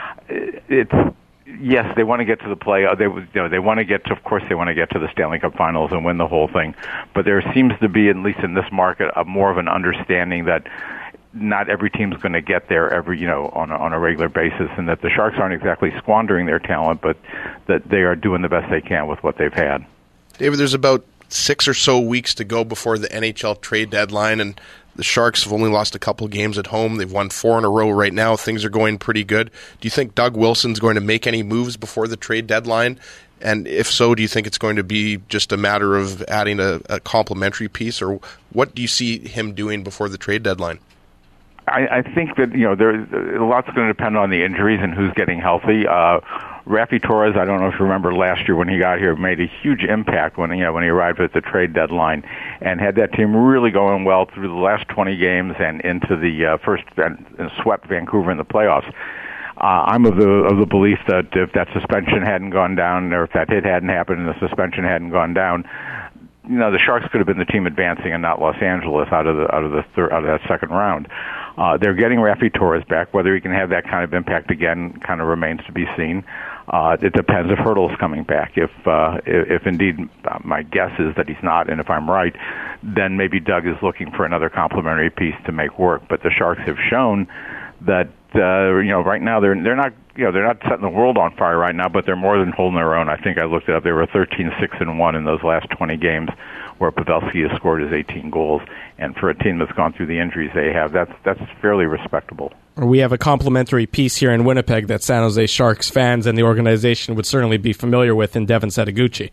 S8: It's yes, they want to get to the play. They, you know, they want to get to, of course, they want to get to the Stanley Cup Finals and win the whole thing. But there seems to be, at least in this market, a more of an understanding that not every team's going to get there every, you know, on a, on a regular basis, and that the Sharks aren't exactly squandering their talent, but that they are doing the best they can with what they've had.
S3: David, there's about six or so weeks to go before the N H L trade deadline, and the Sharks have only lost a couple games at home. They've won four in a row right now. Things are going pretty good. Do you think Doug Wilson's going to make any moves before the trade deadline? And if so, do you think it's going to be just a matter of adding a, a complementary piece, or what do you see him doing before the trade deadline?
S8: I, I think that, you know, there a lot's going to depend on the injuries and who's getting healthy. Uh, Raffi Torres, I don't know if you remember last year when he got here, made a huge impact when, you know, when he arrived at the trade deadline and had that team really going well through the last twenty games and into the uh, first and, and swept Vancouver in the playoffs. Uh, I'm of the of the belief that if that suspension hadn't gone down, or if that hit hadn't happened and the suspension hadn't gone down, you know, the Sharks could have been the team advancing and not Los Angeles out of the out of the third, out of that second round. Uh, they're getting Raffi Torres back. Whether he can have that kind of impact again kind of remains to be seen. Uh, it depends if Hurdle's coming back. If, uh, if if indeed uh, my guess is that he's not, and if I'm right, then maybe Doug is looking for another complementary piece to make work. But the Sharks have shown that uh, you know right now they're they're not you know they're not setting the world on fire right now, but they're more than holding their own. I think I looked it up. They were thirteen six and one in those last twenty games, where Pavelski has scored his eighteen goals, and for a team that's gone through the injuries they have, that's that's fairly respectable.
S2: We have a complimentary piece here in Winnipeg that San Jose Sharks fans and the organization would certainly be familiar with in Devin Setaguchi.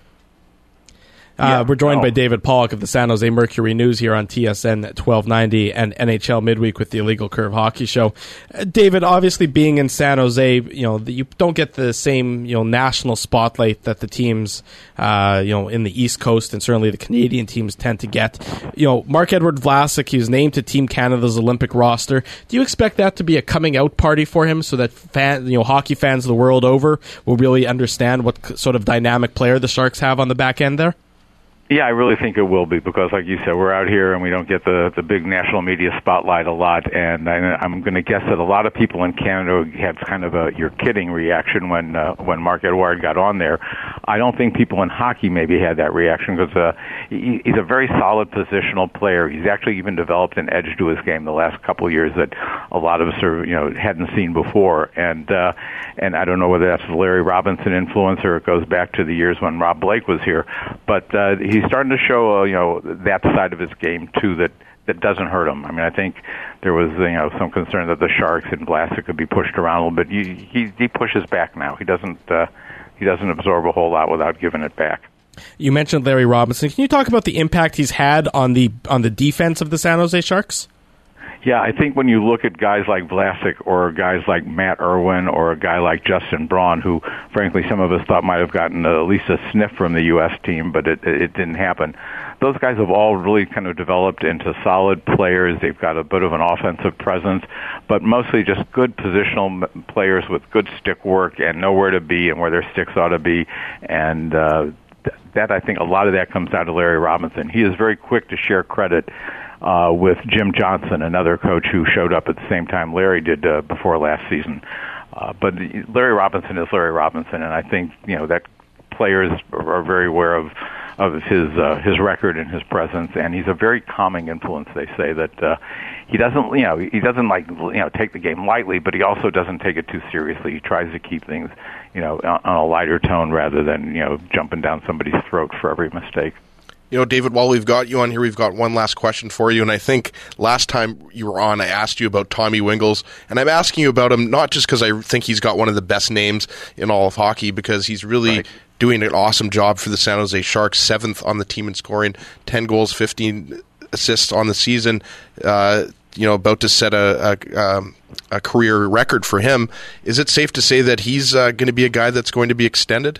S2: Uh,
S8: yeah,
S2: we're joined
S8: no.
S2: by David Pollock of the San Jose Mercury News here on T S N twelve ninety and N H L Midweek with the Illegal Curve Hockey Show. Uh, David, obviously being in San Jose, you know, you don't get the same, you know, national spotlight that the teams, uh, you know, in the East Coast and certainly the Canadian teams tend to get. You know, Mark-Edward Vlasic, he's named to Team Canada's Olympic roster. Do you expect that to be a coming out party for him, so that fan, you know, hockey fans the world over will really understand what sort of dynamic player the Sharks have on the back end there?
S8: Yeah, I really think it will be, because, like you said, we're out here and we don't get the the big national media spotlight a lot. And I, I'm going to guess that a lot of people in Canada had kind of a "you're kidding" reaction when uh, when Mark-Edouard got on there. I don't think people in hockey maybe had that reaction, because uh, he, he's a very solid positional player. He's actually even developed an edge to his game the last couple of years that a lot of us are, you know, hadn't seen before. And uh, and I don't know whether that's the Larry Robinson influence or it goes back to the years when Rob Blake was here, but uh, he's starting to show, uh, you know, that side of his game too that, that doesn't hurt him. I mean, I think there was, you know, some concern that the Sharks and Vlasic could be pushed around a little bit. He he, he pushes back now. He doesn't uh, he doesn't absorb a whole lot without giving it back.
S2: You mentioned Larry Robinson. Can you talk about the impact he's had on the on the defense of the San Jose Sharks?
S8: Yeah, I think when you look at guys like Vlasic or guys like Matt Irwin or a guy like Justin Braun, who, frankly, some of us thought might have gotten at least a sniff from the U S team, but it, it didn't happen. Those guys have all really kind of developed into solid players. They've got a bit of an offensive presence, but mostly just good positional players with good stick work and know where to be and where their sticks ought to be. And uh, th- that, I think, a lot of that comes out of Larry Robinson. He is very quick to share credit Uh, with Jim Johnson, another coach who showed up at the same time Larry did uh, before last season. Uh, but Larry Robinson is Larry Robinson, and I think, you know, that players are very aware of of his uh, his record and his presence, and he's a very calming influence. They say that uh, he doesn't, you know, he doesn't like you know take the game lightly, but he also doesn't take it too seriously. He tries to keep things, you know, on a lighter tone rather than, you know, jumping down somebody's throat for every mistake.
S3: You know, David, while we've got you on here, we've got one last question for you. And I think last time you were on, I asked you about Tommy Wingels. And I'm asking you about him not just because I think he's got one of the best names in all of hockey, because he's really right. doing an awesome job for the San Jose Sharks, seventh on the team in scoring, ten goals, fifteen assists on the season. Uh, you know, about to set a, a, um, a career record for him. Is it safe to say that he's uh, going to be a guy that's going to be extended?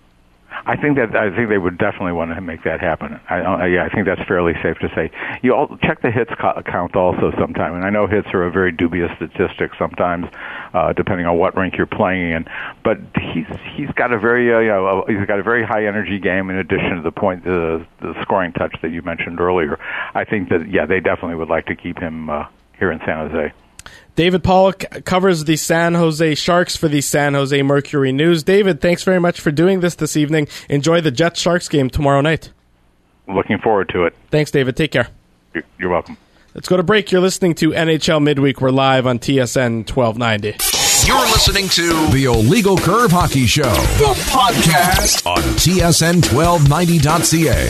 S8: I think that I think they would definitely want to make that happen. I, uh, yeah, I think that's fairly safe to say. You all check the hits co- count also sometime, and I know hits are a very dubious statistic sometimes, uh, depending on what rink you're playing in. But he's he's got a very uh, you know he's got a very high energy game in addition to the point the the scoring touch that you mentioned earlier. I think that yeah they definitely would like to keep him uh, here in San Jose.
S2: David Pollock covers the San Jose Sharks for the San Jose Mercury News. David, thanks very much for doing this this evening. Enjoy the Jets-Sharks game tomorrow night.
S8: Looking forward to it.
S2: Thanks, David. Take care.
S8: You're welcome.
S2: Let's go to break. You're listening to N H L Midweek. We're live on T S N twelve ninety.
S1: You're listening to the Illegal Curve Hockey Show, the podcast on T S N twelve ninety dot C A.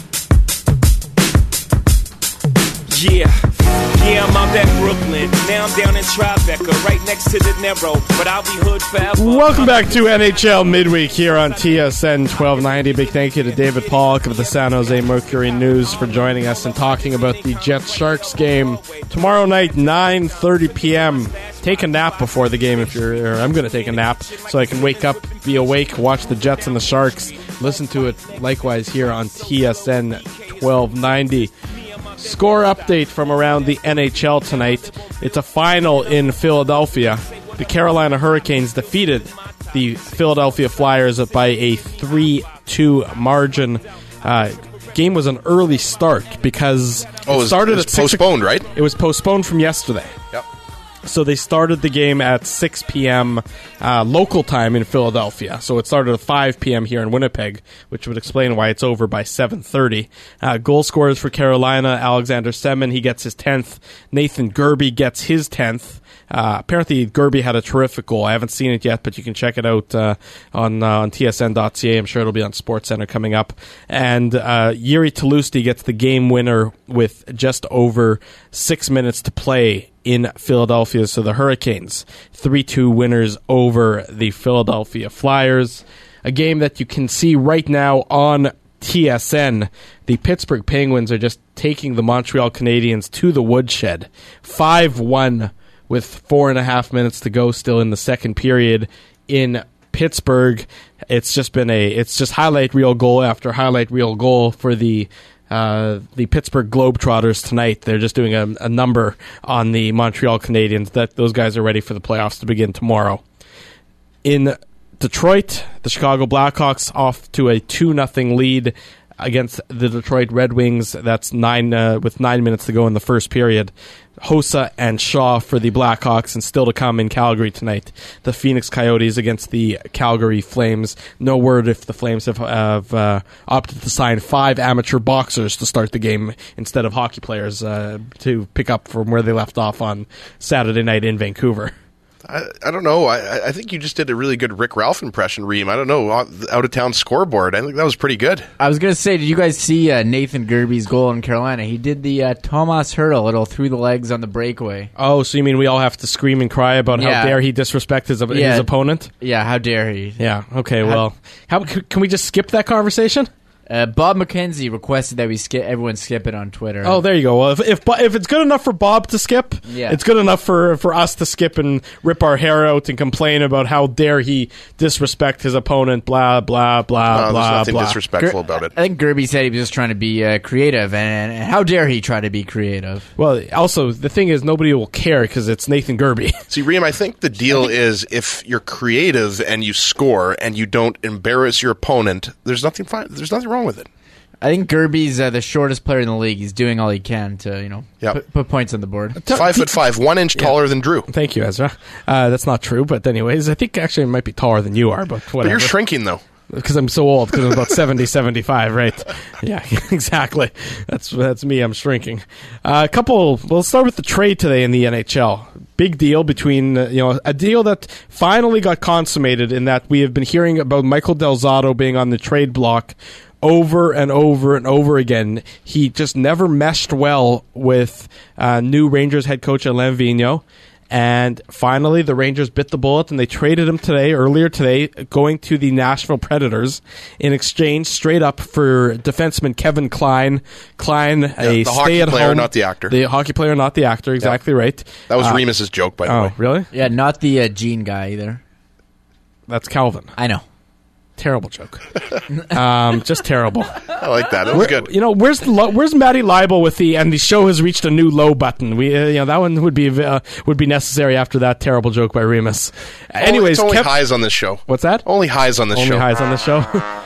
S6: Yeah, yeah, I'm out at Brooklyn. Now I'm down in Tribeca, right next to the Narrow, but I'll be hood forever.
S2: Welcome back to N H L Midweek here on T S N twelve ninety. Big thank you to David Pollock of the San Jose Mercury News for joining us and talking about the Jets-Sharks game tomorrow night, nine thirty p.m. Take a nap before the game if you're, or I'm going to take a nap so I can wake up, be awake, watch the Jets and the Sharks. Listen to it likewise here on T S N twelve ninety. Score update from around the N H L tonight. It's a final in Philadelphia. The Carolina Hurricanes defeated the Philadelphia Flyers by a three two margin. Uh, game was an early start because
S3: oh, it, was,
S2: started
S3: it was
S2: at six
S3: postponed, right?
S2: It was postponed from yesterday.
S3: Yep.
S2: So they started the game at six p.m. Uh, local time in Philadelphia. So it started at five p.m. here in Winnipeg, which would explain why it's over by seven thirty. Uh, goal scorers for Carolina, Alexander Semin, he gets his tenth. Nathan Gerbe gets his tenth. Uh, apparently, Gerbe had a terrific goal. I haven't seen it yet, but you can check it out uh, on uh, on T S N dot C A. I'm sure it'll be on SportsCenter coming up. And uh, Yuri Tlusty gets the game winner with just over six minutes to play in Philadelphia. So the Hurricanes, three two winners over the Philadelphia Flyers. A game that you can see right now on T S N. The Pittsburgh Penguins are just taking the Montreal Canadiens to the woodshed. five one with four and a half minutes to go still in the second period in Pittsburgh. It's just been a, it's just highlight reel goal after highlight reel goal for the uh, the Pittsburgh Globetrotters tonight. They're just doing a, a number on the Montreal Canadiens. That those guys are ready for the playoffs to begin tomorrow. In Detroit, the Chicago Blackhawks off to a two nothing lead against the Detroit Red Wings. That's nine uh, with nine minutes to go in the first period. Hossa and Shaw for the Blackhawks, and still to come in Calgary tonight, the Phoenix Coyotes against the Calgary Flames. No word if the Flames have, have uh, opted to sign five amateur boxers to start the game instead of hockey players uh, to pick up from where they left off on Saturday night in Vancouver.
S3: I, I don't know. I, I think you just did a really good Rick Ralph impression, Reem. I don't know. Out of town scoreboard. I think that was pretty good.
S4: I was going to say, did you guys see uh, Nathan Gerbe's goal in Carolina? He did the uh, Thomas Hertl little through the legs on the breakaway.
S2: Oh, so you mean we all have to scream and cry about
S4: Yeah.
S2: how dare he disrespect his,
S4: Yeah.
S2: his opponent?
S4: Yeah, how dare he?
S2: Yeah, okay, well. How, can we just skip that conversation?
S4: Uh, Bob McKenzie requested that we skip. Everyone skip it on Twitter.
S2: Oh, there you go. Well, if if, if it's good enough for Bob to skip,
S4: Yeah.
S2: it's good enough for, for us to skip and rip our hair out and complain about how dare he disrespect his opponent, blah, blah, blah,
S3: No,
S2: blah,
S3: there's nothing
S2: blah.
S3: disrespectful
S4: Ger-
S3: about it.
S4: I think Gerbe said he was just trying to be uh, creative, and, and how dare he try to be creative?
S2: Well, also, the thing is, nobody will care because it's Nathan Gerbe.
S3: See, Reem, I think the deal is if you're creative and you score and you don't embarrass your opponent, there's nothing fine. There's nothing wrong with it.
S4: I think Gerbe's uh, the shortest player in the league. He's doing all he can to, you know,
S3: Yep.
S4: put, put points on the board.
S3: Five foot five, one inch taller than Drew.
S2: Thank you, Ezra. Uh, that's not true, but anyways, I think actually it might be taller than you are, but whatever.
S3: But you're shrinking, though.
S2: Because I'm so old, because I'm about seventy, seventy-five, right? Yeah, exactly. That's that's me, I'm shrinking. Uh, a couple, we'll start with the trade today in the N H L. Big deal between, uh, you know, a deal that finally got consummated in that we have been hearing about Michael Del Zotto being on the trade block over and over and over again. He just never meshed well with uh, new Rangers head coach Alain Vigneault. And finally, the Rangers bit the bullet, and they traded him today, earlier today, going to the Nashville Predators in exchange straight up for defenseman Kevin Klein. Klein,
S3: Yeah,
S2: a
S3: the hockey
S2: stay-at-home...
S3: player, not the actor.
S2: The hockey player, not the actor, exactly right.
S3: That was
S2: Uh,
S3: Remus's joke, by the
S2: Oh,
S3: way.
S2: really?
S4: Yeah, not the uh, Gene guy either.
S2: That's Calvin.
S4: I know.
S2: Terrible joke. um, just terrible.
S3: I like that. It was
S2: Where-
S3: good.
S2: You know, where's the lo- where's Matty Leibel with the and the show has reached a new low button. We uh, you know that one would be uh, would be necessary after that terrible joke by Remus. Anyways,
S3: it's only
S2: Kev-
S3: highs on this show.
S2: what's that?
S3: Only highs on this
S2: Only
S3: show.
S2: highs on the show.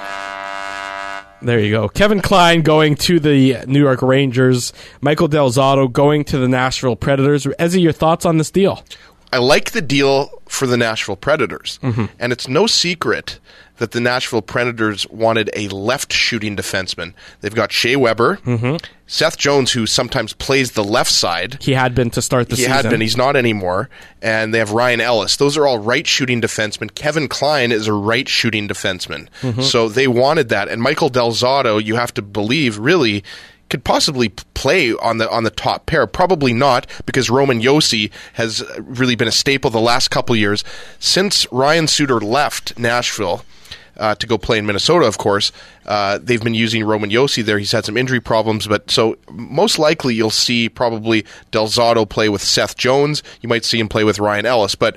S2: There you go. Kevin Klein going to the New York Rangers. Michael Del Zotto going to the Nashville Predators. Ezzy, your thoughts on this deal?
S3: I like the deal for the Nashville Predators,
S2: Mm-hmm.
S3: and it's no secret that the Nashville Predators wanted a left-shooting defenseman. They've got Shea Weber, mm-hmm. Seth Jones, who sometimes plays the left side.
S2: He had been to start the
S3: he
S2: season.
S3: He had been. He's not anymore. And they have Ryan Ellis. Those are all right-shooting defensemen. Kevin Klein is a right-shooting defenseman. Mm-hmm. So they wanted that. And Michael Del Zotto, you have to believe, really could possibly play on the on the top pair. Probably not, because Roman Josi has really been a staple the last couple years. Since Ryan Suter left Nashville uh, to go play in Minnesota, of course, uh, they've been using Roman Josi there. He's had some injury problems, but so most likely you'll see probably Del Zotto play with Seth Jones. You might see him play with Ryan Ellis, but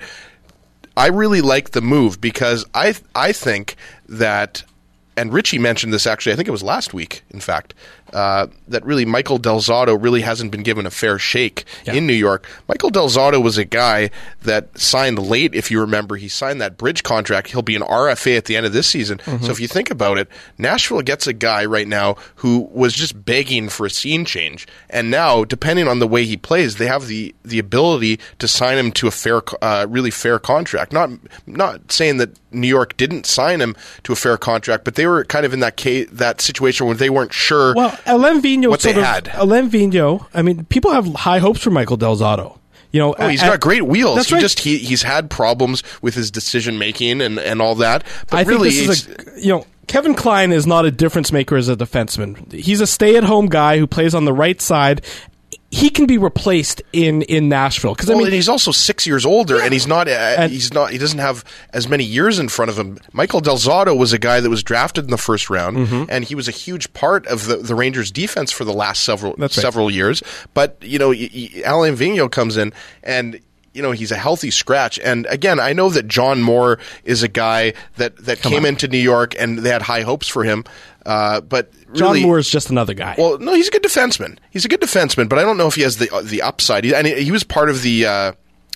S3: I really like the move because I I think that, and Richie mentioned this actually, I think it was last week, in fact, uh, that really Michael Del Zotto really hasn't been given a fair shake yeah. in New York. Michael Del Zotto was a guy that signed late, if you remember. He signed that bridge contract. He'll be an R F A at the end of this season. Mm-hmm. So if you think about it, Nashville gets a guy right now who was just begging for a scene change. And now, depending on the way he plays, they have the, the ability to sign him to a fair, uh, really fair contract. Not not saying that New York didn't sign him to a fair contract, but they were kind of in that case, that situation where they weren't sure
S2: well, Alain Vigneault
S3: what they
S2: sort of,
S3: had.
S2: Alain Vigneault, I mean, people have high hopes for Michael Del Zotto. You know,
S3: oh, he's
S2: at,
S3: got great wheels.
S2: That's
S3: he
S2: right.
S3: just he, he's had problems with his decision making and, and all that. But
S2: I
S3: really,
S2: think this is a, you know, Kevin Klein is not a difference maker as a defenseman. He's a stay-at-home guy who plays on the right side. He can be replaced in, in Nashville because
S3: well,
S2: I mean
S3: and he's also six years older,
S2: yeah.
S3: and he's not. Uh,
S2: and,
S3: he's not. He doesn't have as many years in front of him. Michael Del Zotto was a guy that was drafted in the first round, mm-hmm. and he was a huge part of the, the Rangers' defense for the last several
S2: That's right.
S3: several years. But you know, y- y- Alain Vigneault comes in and. You know, he's a healthy scratch. And again, I know that John Moore is a guy that, that came
S2: on.
S3: into New York and they had high hopes for him. Uh, but
S2: John
S3: really,
S2: Moore is just another guy.
S3: Well, no, he's a good defenseman. He's a good defenseman, but I don't know if he has the the upside. He, and he was part of the uh,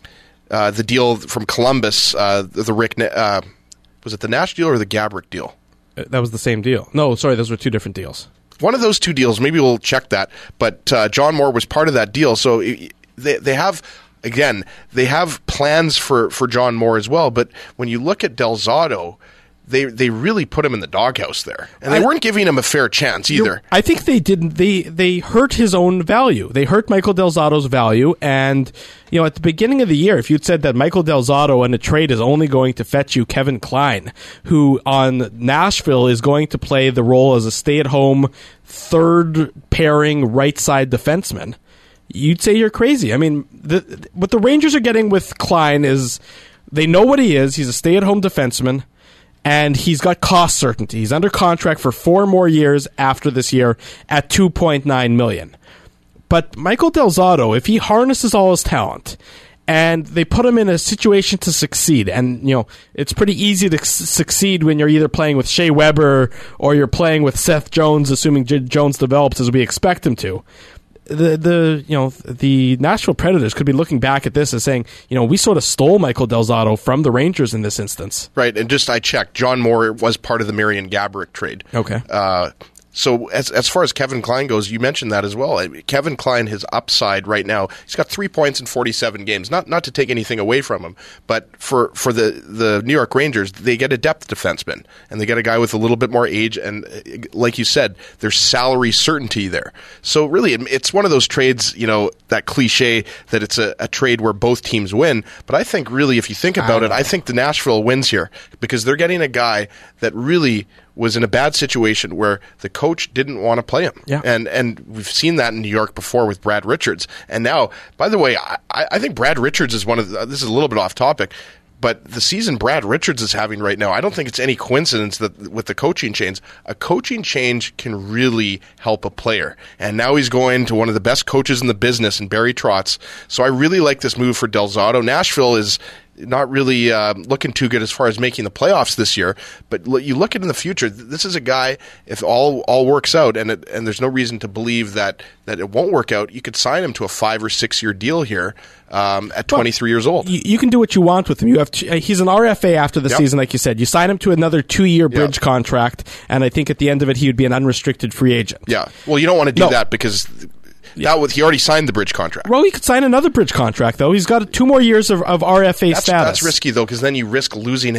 S3: uh, the deal from Columbus, uh, the Rick, uh, was it the Nash deal or the Gabrick deal?
S2: That was the same deal. No, sorry, those were two different deals.
S3: One of those two deals. Maybe we'll check that. But uh, John Moore was part of that deal. So they they have... Again, they have plans for, for John Moore as well, but when you look at Del Zotto, they they really put him in the doghouse there, and they I, weren't giving him a fair chance either.
S2: I think they didn't. They they hurt his own value. They hurt Michael Del Zotto's value, and you know, at the beginning of the year, if you'd said that Michael Del Zotto in a trade is only going to fetch you Kevin Klein, who on Nashville is going to play the role as a stay-at-home third pairing right side defenseman, you'd say you're crazy. I mean, the, what the Rangers are getting with Klein is they know what he is. He's a stay-at-home defenseman, and he's got cost certainty. He's under contract for four more years after this year at two point nine million dollars. But Michael Del Zotto, if he harnesses all his talent and they put him in a situation to succeed, and you know it's pretty easy to s- succeed when you're either playing with Shea Weber or you're playing with Seth Jones, assuming J- Jones develops as we expect him to. The the you know the Nashville Predators could be looking back at this and saying, you know, we sort of stole Michael Del Zotto from the Rangers in this instance.
S3: Right, and just I checked, John Moore was part of the Marian Gaborik trade.
S2: Okay.
S3: Uh, so as as far as Kevin Klein goes, you mentioned that as well. Kevin Klein, his upside right now, he's got three points in forty-seven games. Not not to take anything away from him, but for, for the, the New York Rangers, they get a depth defenseman, and they get a guy with a little bit more age, and like you said, there's salary certainty there. So really, it's one of those trades, you know, that cliche that it's a, a trade where both teams win. But I think really, if you think about I it, I think the Nashville wins here because they're getting a guy that really was in a bad situation where the coach didn't want to play him.
S2: Yeah.
S3: And and we've seen that in New York before with Brad Richards. And now, by the way, I, I think Brad Richards is one of the, this is a little bit off topic, but the season Brad Richards is having right now, I don't think it's any coincidence that with the coaching change, a coaching change can really help a player. And now he's going to one of the best coaches in the business in Barry Trotz. So I really like this move for Del Zotto. Nashville is not really uh, looking too good as far as making the playoffs this year, but l- you look at in the future, this is a guy, if all all works out, and it, and there's no reason to believe that, that it won't work out, you could sign him to a five or six year deal here um, at twenty-three well, years old.
S2: You, you can do what you want with him. You have t- he's an R F A after the yep. season, like you said. You sign him to another two year bridge yep. contract, and I think at the end of it, he would be an unrestricted free agent.
S3: Yeah, well, you don't want to do
S2: no.
S3: that because Yeah. That was, he already signed the bridge contract.
S2: Well, he could sign another bridge contract, though. He's got two more years of, of R F A
S3: that's,
S2: status.
S3: That's risky, though, because then you risk losing him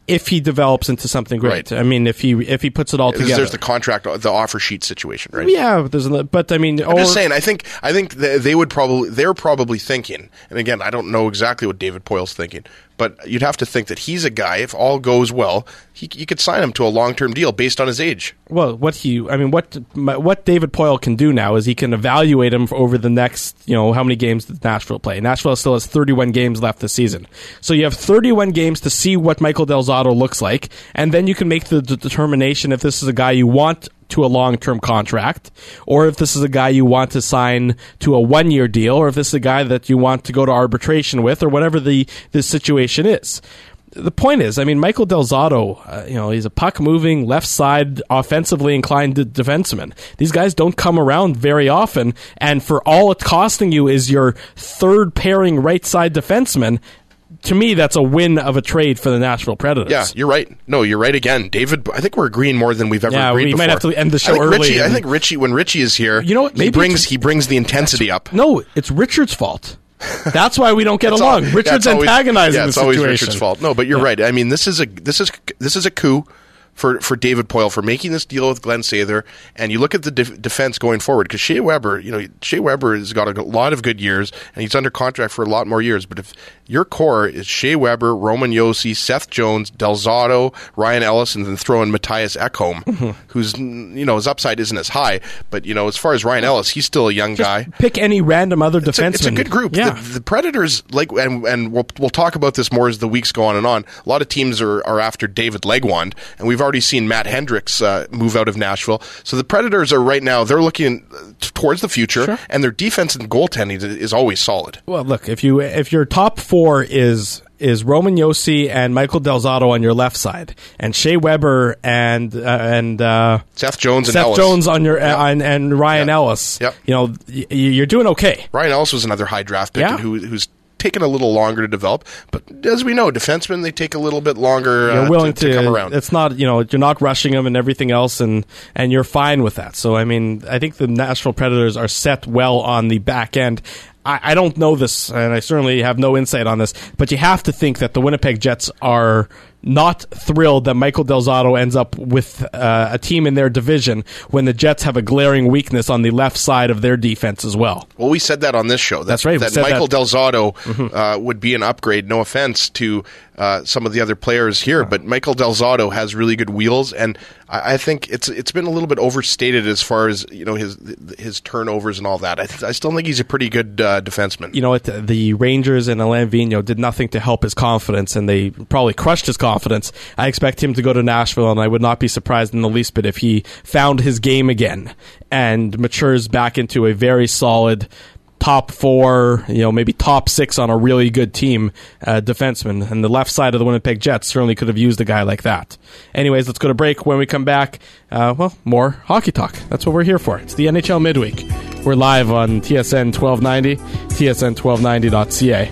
S2: if he develops into something great.
S3: Right.
S2: I mean, if he if he puts it all
S3: There's,
S2: together.
S3: there's the contract, the offer sheet situation, right?
S2: Yeah, there's a, but I mean,
S3: I'm
S2: or,
S3: just saying. I think I think they, they would probably they're probably thinking, and again, I don't know exactly what David Poyle's thinking, but you'd have to think that he's a guy. If all goes well, he you could sign him to a long term deal based on his age.
S2: Well, what he, I mean, what what David Poyle can do now is he can evaluate him over the next, you know, how many games does Nashville play? Nashville still has thirty-one games left this season, so you have thirty-one games to see what Michael Del Zotto looks like, and then you can make the d- determination if this is a guy you want to a long-term contract, or if this is a guy you want to sign to a one-year deal, or if this is a guy that you want to go to arbitration with, or whatever the, the situation is. The point is, I mean, Michael Del Zotto, uh, you know, he's a puck-moving, left-side, offensively inclined d- defenseman. These guys don't come around very often, and for all it's costing you is your third-pairing right-side defenseman. To me, that's a win of a trade for the Nashville Predators.
S3: Yeah, you're right. No, you're right again, David. I think we're agreeing more than we've ever
S2: yeah,
S3: agreed
S2: we
S3: before.
S2: might have to end the show
S3: I think
S2: early.
S3: Richie, I
S2: and-
S3: think Richie, when Richie is here,
S2: You know what?
S3: he
S2: Maybe
S3: brings
S2: it's-
S3: he brings the intensity up.
S2: No, it's Richard's fault. That's why we don't get
S3: It's
S2: along.
S3: al-
S2: Richard's
S3: yeah, it's always-
S2: antagonizing
S3: yeah,
S2: the
S3: it's
S2: situation.
S3: always Richard's fault. No, but you're
S2: Yeah.
S3: right. I mean, this is a this is this is a coup for for David Poyle for making this deal with Glenn Sather. And you look at the def- defense going forward, because Shea Weber, you know, Shea Weber has got a lot of good years, and he's under contract for a lot more years. But if your core is Shea Weber, Roman Josi, Seth Jones, Del Zotto, Ryan Ellis, and then throw in Matthias Ekholm, mm-hmm. who's, you know, his upside isn't as high. But, you know, as far as Ryan Ellis, he's still a young
S2: Just
S3: guy.
S2: Pick any random other
S3: It's a,
S2: defenseman.
S3: it's a good group.
S2: Yeah.
S3: The, the Predators, like, and, and we'll we'll talk about this more as the weeks go on and on. A lot of teams are, are after David Legwand, and we've already seen Matt Hendricks uh, move out of Nashville. So the Predators are right now, they're looking t- towards the future,
S2: Sure.
S3: and their defense and goaltending is, is always solid.
S2: Well, look, if you if your top four is is Roman Josi and Michael Del Zotto on your left side, and Shea Weber and uh, and uh,
S3: Seth Jones and
S2: Seth
S3: Ellis.
S2: Jones on your
S3: Yep.
S2: uh, and, and Ryan
S3: Yep.
S2: Ellis,
S3: Yep.
S2: you know, y- you're doing okay.
S3: Ryan Ellis was another high draft pick
S2: Yeah.
S3: and who, who's taken a little longer to develop. But as we know, defensemen, they take a little bit longer
S2: You're
S3: uh,
S2: willing
S3: to, to come around.
S2: It's not, you know, you're not rushing them and everything else, and and you're fine with that. So I mean, I think the Nashville Predators are set well on the back end. I, I don't know this, and I certainly have no insight on this, but you have to think that the Winnipeg Jets are not thrilled that Michael Del Zotto ends up with uh, a team in their division when the Jets have a glaring weakness on the left side of their defense as well.
S3: Well, we said that on this show. That,
S2: That's right, we
S3: That
S2: said
S3: Michael
S2: that.
S3: Del Zotto mm-hmm. uh, would be an upgrade. No offense to uh, some of the other players here, but Michael Del Zotto has really good wheels, and I, I think it's it's been a little bit overstated as far as, you know, his his turnovers and all that. I, th- I still think he's a pretty good uh, defenseman.
S2: You know what? The Rangers and Alain Vigneault did nothing to help his confidence, and they probably crushed his confidence. I expect him to go to Nashville, and I would not be surprised in the least bit if he found his game again and matures back into a very solid top four, you know, maybe top six on a really good team uh, defenseman. And the left side of the Winnipeg Jets certainly could have used a guy like that. Anyways, let's go to break. When we come back, uh, well, more hockey talk. That's what we're here for. It's the N H L Midweek. We're live on T S N twelve ninety, T S N twelve ninety dot C A.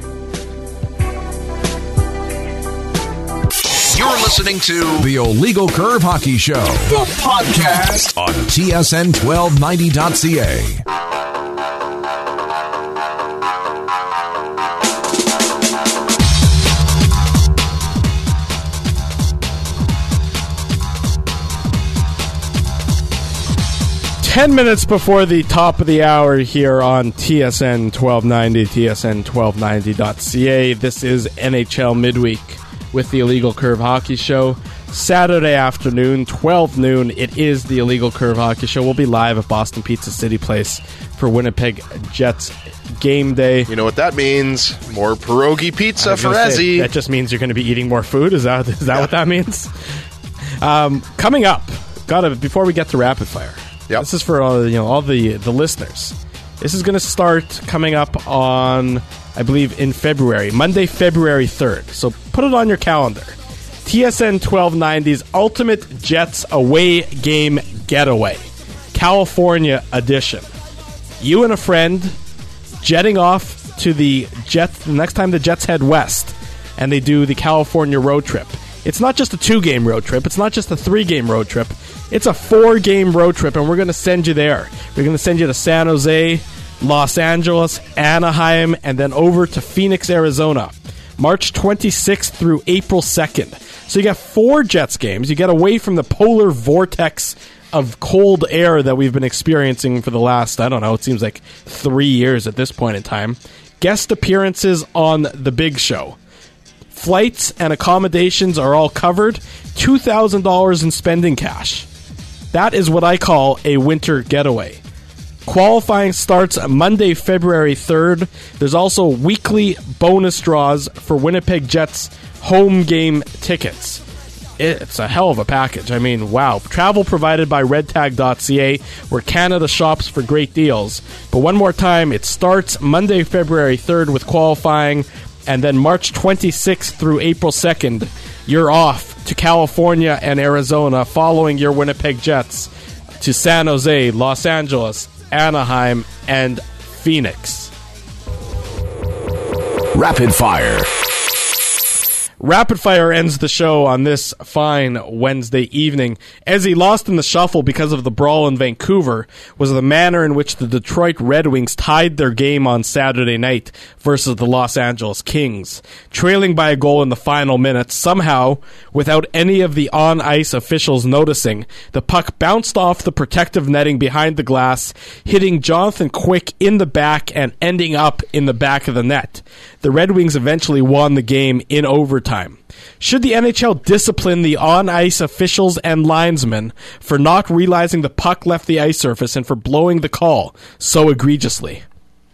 S1: You're listening to the Illegal Curve Hockey Show, the podcast on T S N twelve ninety dot C A.
S2: Ten minutes before the top of the hour here on T S N twelve ninety, T S N twelve ninety dot C A. This is N H L Midweek with the Illegal Curve Hockey Show. Saturday afternoon, twelve noon, it is the Illegal Curve Hockey Show. We'll be live at Boston Pizza City Place for Winnipeg Jets game day.
S3: You know what that means? More pierogi pizza
S2: I was
S3: for
S2: gonna say,
S3: Ezzy.
S2: that just means you're going to be eating more food. Is that is that yeah. what that means? Um, coming up, gotta before we get to rapid fire.
S3: Yep.
S2: This is for all, you know, all the the listeners. This is going to start coming up on, I believe, in February, Monday, February third. So put it on your calendar. T S N twelve ninety's Ultimate Jets Away Game Getaway, California edition. You and a friend jetting off to the Jets the next time the Jets head west, and they do the California road trip. It's not just a two-game road trip. It's not just a three-game road trip. It's a four-game road trip, and we're going to send you there. We're going to send you to San Jose, Los Angeles, Anaheim, and then over to Phoenix, Arizona. March twenty-sixth through April second. So you get four Jets games. You get away from the polar vortex of cold air that we've been experiencing for the last, I don't know, it seems like three years at this point in time. Guest appearances on The Big Show. Flights and accommodations are all covered. two thousand dollars in spending cash. That is what I call a winter getaway. Qualifying starts Monday, February third. There's also weekly bonus draws for Winnipeg Jets home game tickets. It's a hell of a package. I mean, wow. Travel provided by red tag dot c a, where Canada shops for great deals. But one more time, it starts Monday, February third with qualifying, and then March twenty-sixth through April second, you're off to California and Arizona following your Winnipeg Jets to San Jose, Los Angeles, Anaheim, and Phoenix.
S1: Rapid Fire.
S2: Rapid Fire ends the show on this fine Wednesday evening. As he lost in the shuffle because of the brawl in Vancouver was the manner in which the Detroit Red Wings tied their game on Saturday night versus the Los Angeles Kings. Trailing by a goal in the final minutes, somehow, without any of the on-ice officials noticing, the puck bounced off the protective netting behind the glass, hitting Jonathan Quick in the back and ending up in the back of the net. The Red Wings eventually won the game in overtime. Should the N H L discipline the on-ice officials and linesmen for not realizing the puck left the ice surface and for blowing the call so egregiously?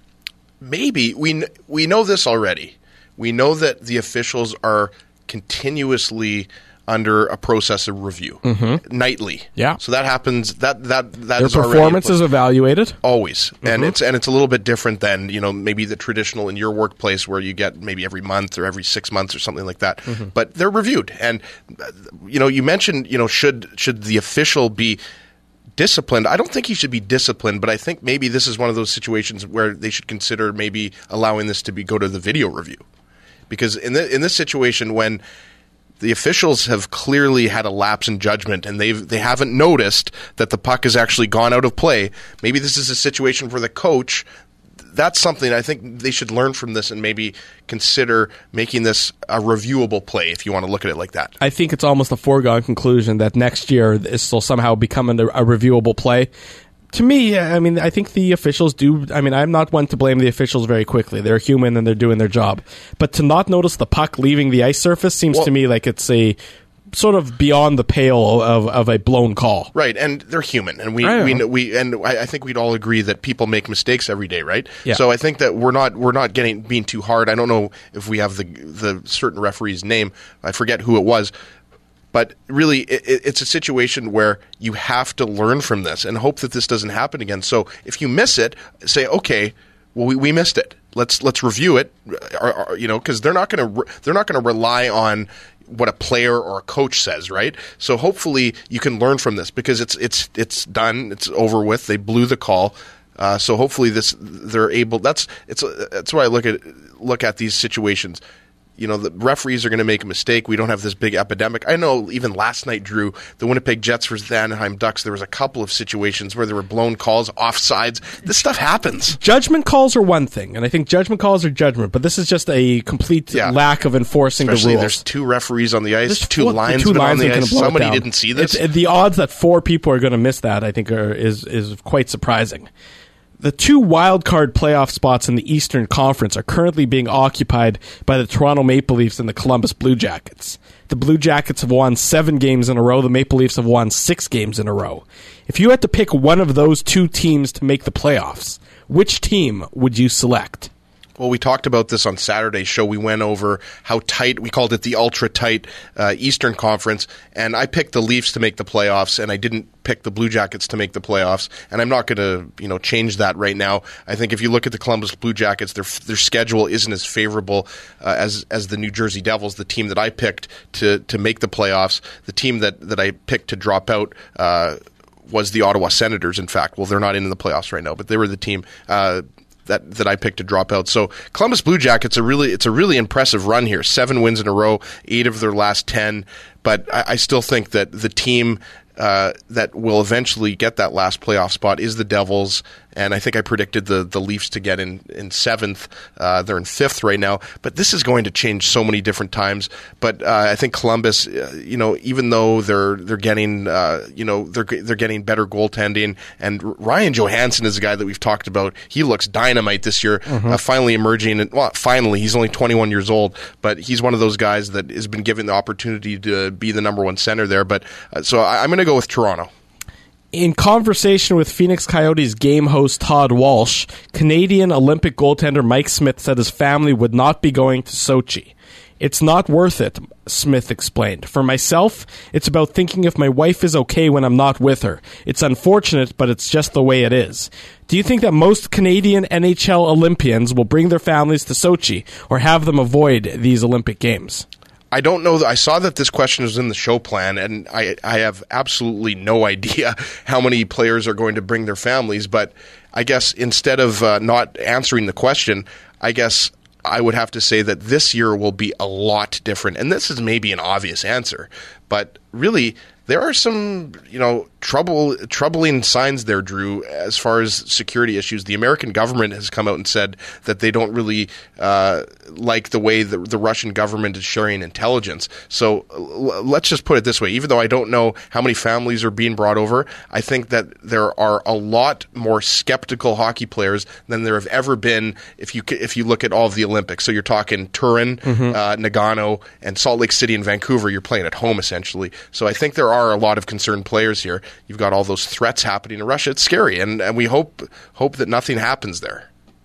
S3: Maybe. We, we know this already. We know that the officials are continuously under a process of review mm-hmm. nightly.
S2: Yeah.
S3: So that happens. That that that
S2: Their
S3: is
S2: performance is evaluated
S3: always,
S2: mm-hmm.
S3: and it's and it's a little bit different than you know maybe the traditional in your workplace where you get maybe every month or every six months or something like that. Mm-hmm. But they're reviewed, and you know you mentioned you know should should the official be disciplined? I don't think he should be disciplined, but I think maybe this is one of those situations where they should consider maybe allowing this to be go to the video review, because in the, in this situation when the officials have clearly had a lapse in judgment and they've they haven't noticed that the puck has actually gone out of play. Maybe this is a situation for the coach. That's something I think they should learn from this and maybe consider making this a reviewable play if you want to look at it like that.
S2: I think it's almost a foregone conclusion that next year this will somehow become a, a reviewable play. To me, I mean, I think the officials do. I mean, I'm not one to blame the officials very quickly. They're human and they're doing their job. But to not notice the puck leaving the ice surface seems well, to me like it's a sort of beyond the pale of, of a blown call.
S3: Right, and they're human, and we we, we and I, I think we'd all agree that people make mistakes every day, right?
S2: Yeah.
S3: So I think that we're not we're not getting being too hard. I don't know if we have the the certain referee's name. I forget who it was. But really, it, it's a situation where you have to learn from this and hope that this doesn't happen again. So if you miss it, say, okay, well, we, we missed it. Let's let's review it. Or, or, you know, because they're not going to re- they're not going to rely on what a player or a coach says, right? So hopefully you can learn from this because it's it's it's done. It's over with. They blew the call. Uh, so hopefully this they're able. That's it's that's why I look at look at these situations. You know, the referees are going to make a mistake. We don't have this big epidemic. I know even last night, Drew, the Winnipeg Jets versus the Anaheim Ducks, there was a couple of situations where there were blown calls, offsides. This stuff happens.
S2: Judgment calls are one thing, and I think judgment calls are judgment, but this is just a complete yeah. lack of enforcing
S3: Especially
S2: the rules.
S3: There's two referees on the ice,
S2: there's
S3: two
S2: four,
S3: linesmen
S2: two
S3: on the
S2: lines
S3: ice. Somebody didn't see this.
S2: It's, the odds that four people are going to miss that, I think, are, is is quite surprising. The two wildcard playoff spots in the Eastern Conference are currently being occupied by the Toronto Maple Leafs and the Columbus Blue Jackets. The Blue Jackets have won seven games in a row. The Maple Leafs have won six games in a row. If you had to pick one of those two teams to make the playoffs, which team would you select?
S3: Well, we talked about this on Saturday's show. We went over how tight, we called it the ultra-tight uh, Eastern Conference, and I picked the Leafs to make the playoffs, and I didn't pick the Blue Jackets to make the playoffs, and I'm not going to you know, change that right now. I think if you look at the Columbus Blue Jackets, their their schedule isn't as favorable uh, as as the New Jersey Devils, the team that I picked to, to make the playoffs. The team that, that I picked to drop out uh, was the Ottawa Senators, in fact. Well, they're not in the playoffs right now, but they were the team uh, that that I picked to drop out. So Columbus Blue Jackets are really it's a really impressive run here. Seven wins in a row, eight of their last ten. But I, I still think that the team uh, that will eventually get that last playoff spot is the Devils. and I think I predicted the, the Leafs to get in, in seventh. Uh, they're in fifth right now, but this is going to change so many different times. But uh, I think Columbus, uh, you know, even though they're they're getting, uh, you know, they're they're getting better goaltending, and Ryan Johansson is a guy that we've talked about. He looks dynamite this year, mm-hmm. uh, finally emerging. And, well, finally, he's only twenty-one years old, but he's one of those guys that has been given the opportunity to be the number one center there. But uh, so I, I'm going to go with Toronto.
S2: In conversation with Phoenix Coyotes game host Todd Walsh, Canadian Olympic goaltender Mike Smith said his family would not be going to Sochi. It's not worth it, Smith explained. For myself, it's about thinking if my wife is okay when I'm not with her. It's unfortunate, but it's just the way it is. Do you think that most Canadian N H L Olympians will bring their families to Sochi or have them avoid these Olympic Games?
S3: I don't know. I saw that this question was in the show plan, and I, I have absolutely no idea how many players are going to bring their families. But I guess instead of uh, not answering the question, I guess I would have to say that this year will be a lot different. And this is maybe an obvious answer, but really there are some, you know, trouble, troubling signs there, Drew, as far as security issues. The American government has come out and said that they don't really uh, like the way the, the Russian government is sharing intelligence. So l- let's just put it this way. Even though I don't know how many families are being brought over, I think that there are a lot more skeptical hockey players than there have ever been if you if you look at all of the Olympics. So you're talking Turin, mm-hmm. uh, Nagano, and Salt Lake City and Vancouver. You're playing at home, essentially. So I think there are a lot of concerned players here. You've got all those threats happening in Russia. It's scary, and, and we hope hope that nothing happens there.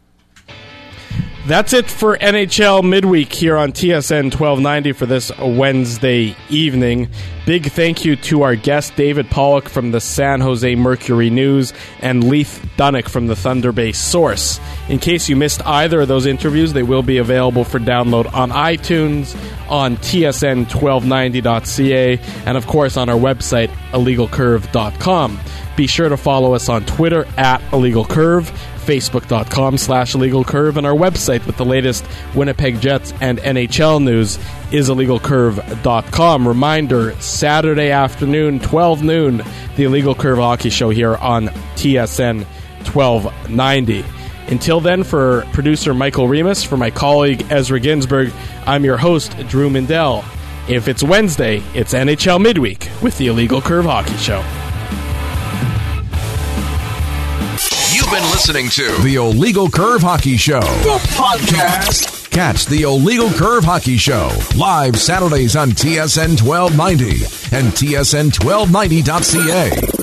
S2: That's it for N H L Midweek here on T S N twelve ninety for this Wednesday evening. Big thank you to our guest, David Pollock from the San Jose Mercury News and Leith Dunnick from the Thunder Bay Source. In case you missed either of those interviews, they will be available for download on iTunes, on T S N twelve ninety dot C A, and of course on our website, illegal curve dot com. Be sure to follow us on Twitter at illegalcurve, facebook.com slash illegalcurve, and our website with the latest Winnipeg Jets and N H L news is illegal curve dot com. Reminder, Saturday afternoon, twelve noon, the Illegal Curve Hockey Show here on T S N twelve ninety. Until then, for producer Michael Remus, for my colleague Ezra Ginsburg, I'm your host, Drew Mindell. If it's Wednesday, it's N H L Midweek with the Illegal Curve Hockey Show.
S1: You've been listening to the Illegal Curve Hockey Show, the podcast. Catch the Illegal Curve Hockey Show live Saturdays on T S N twelve ninety and T S N twelve ninety dot C A.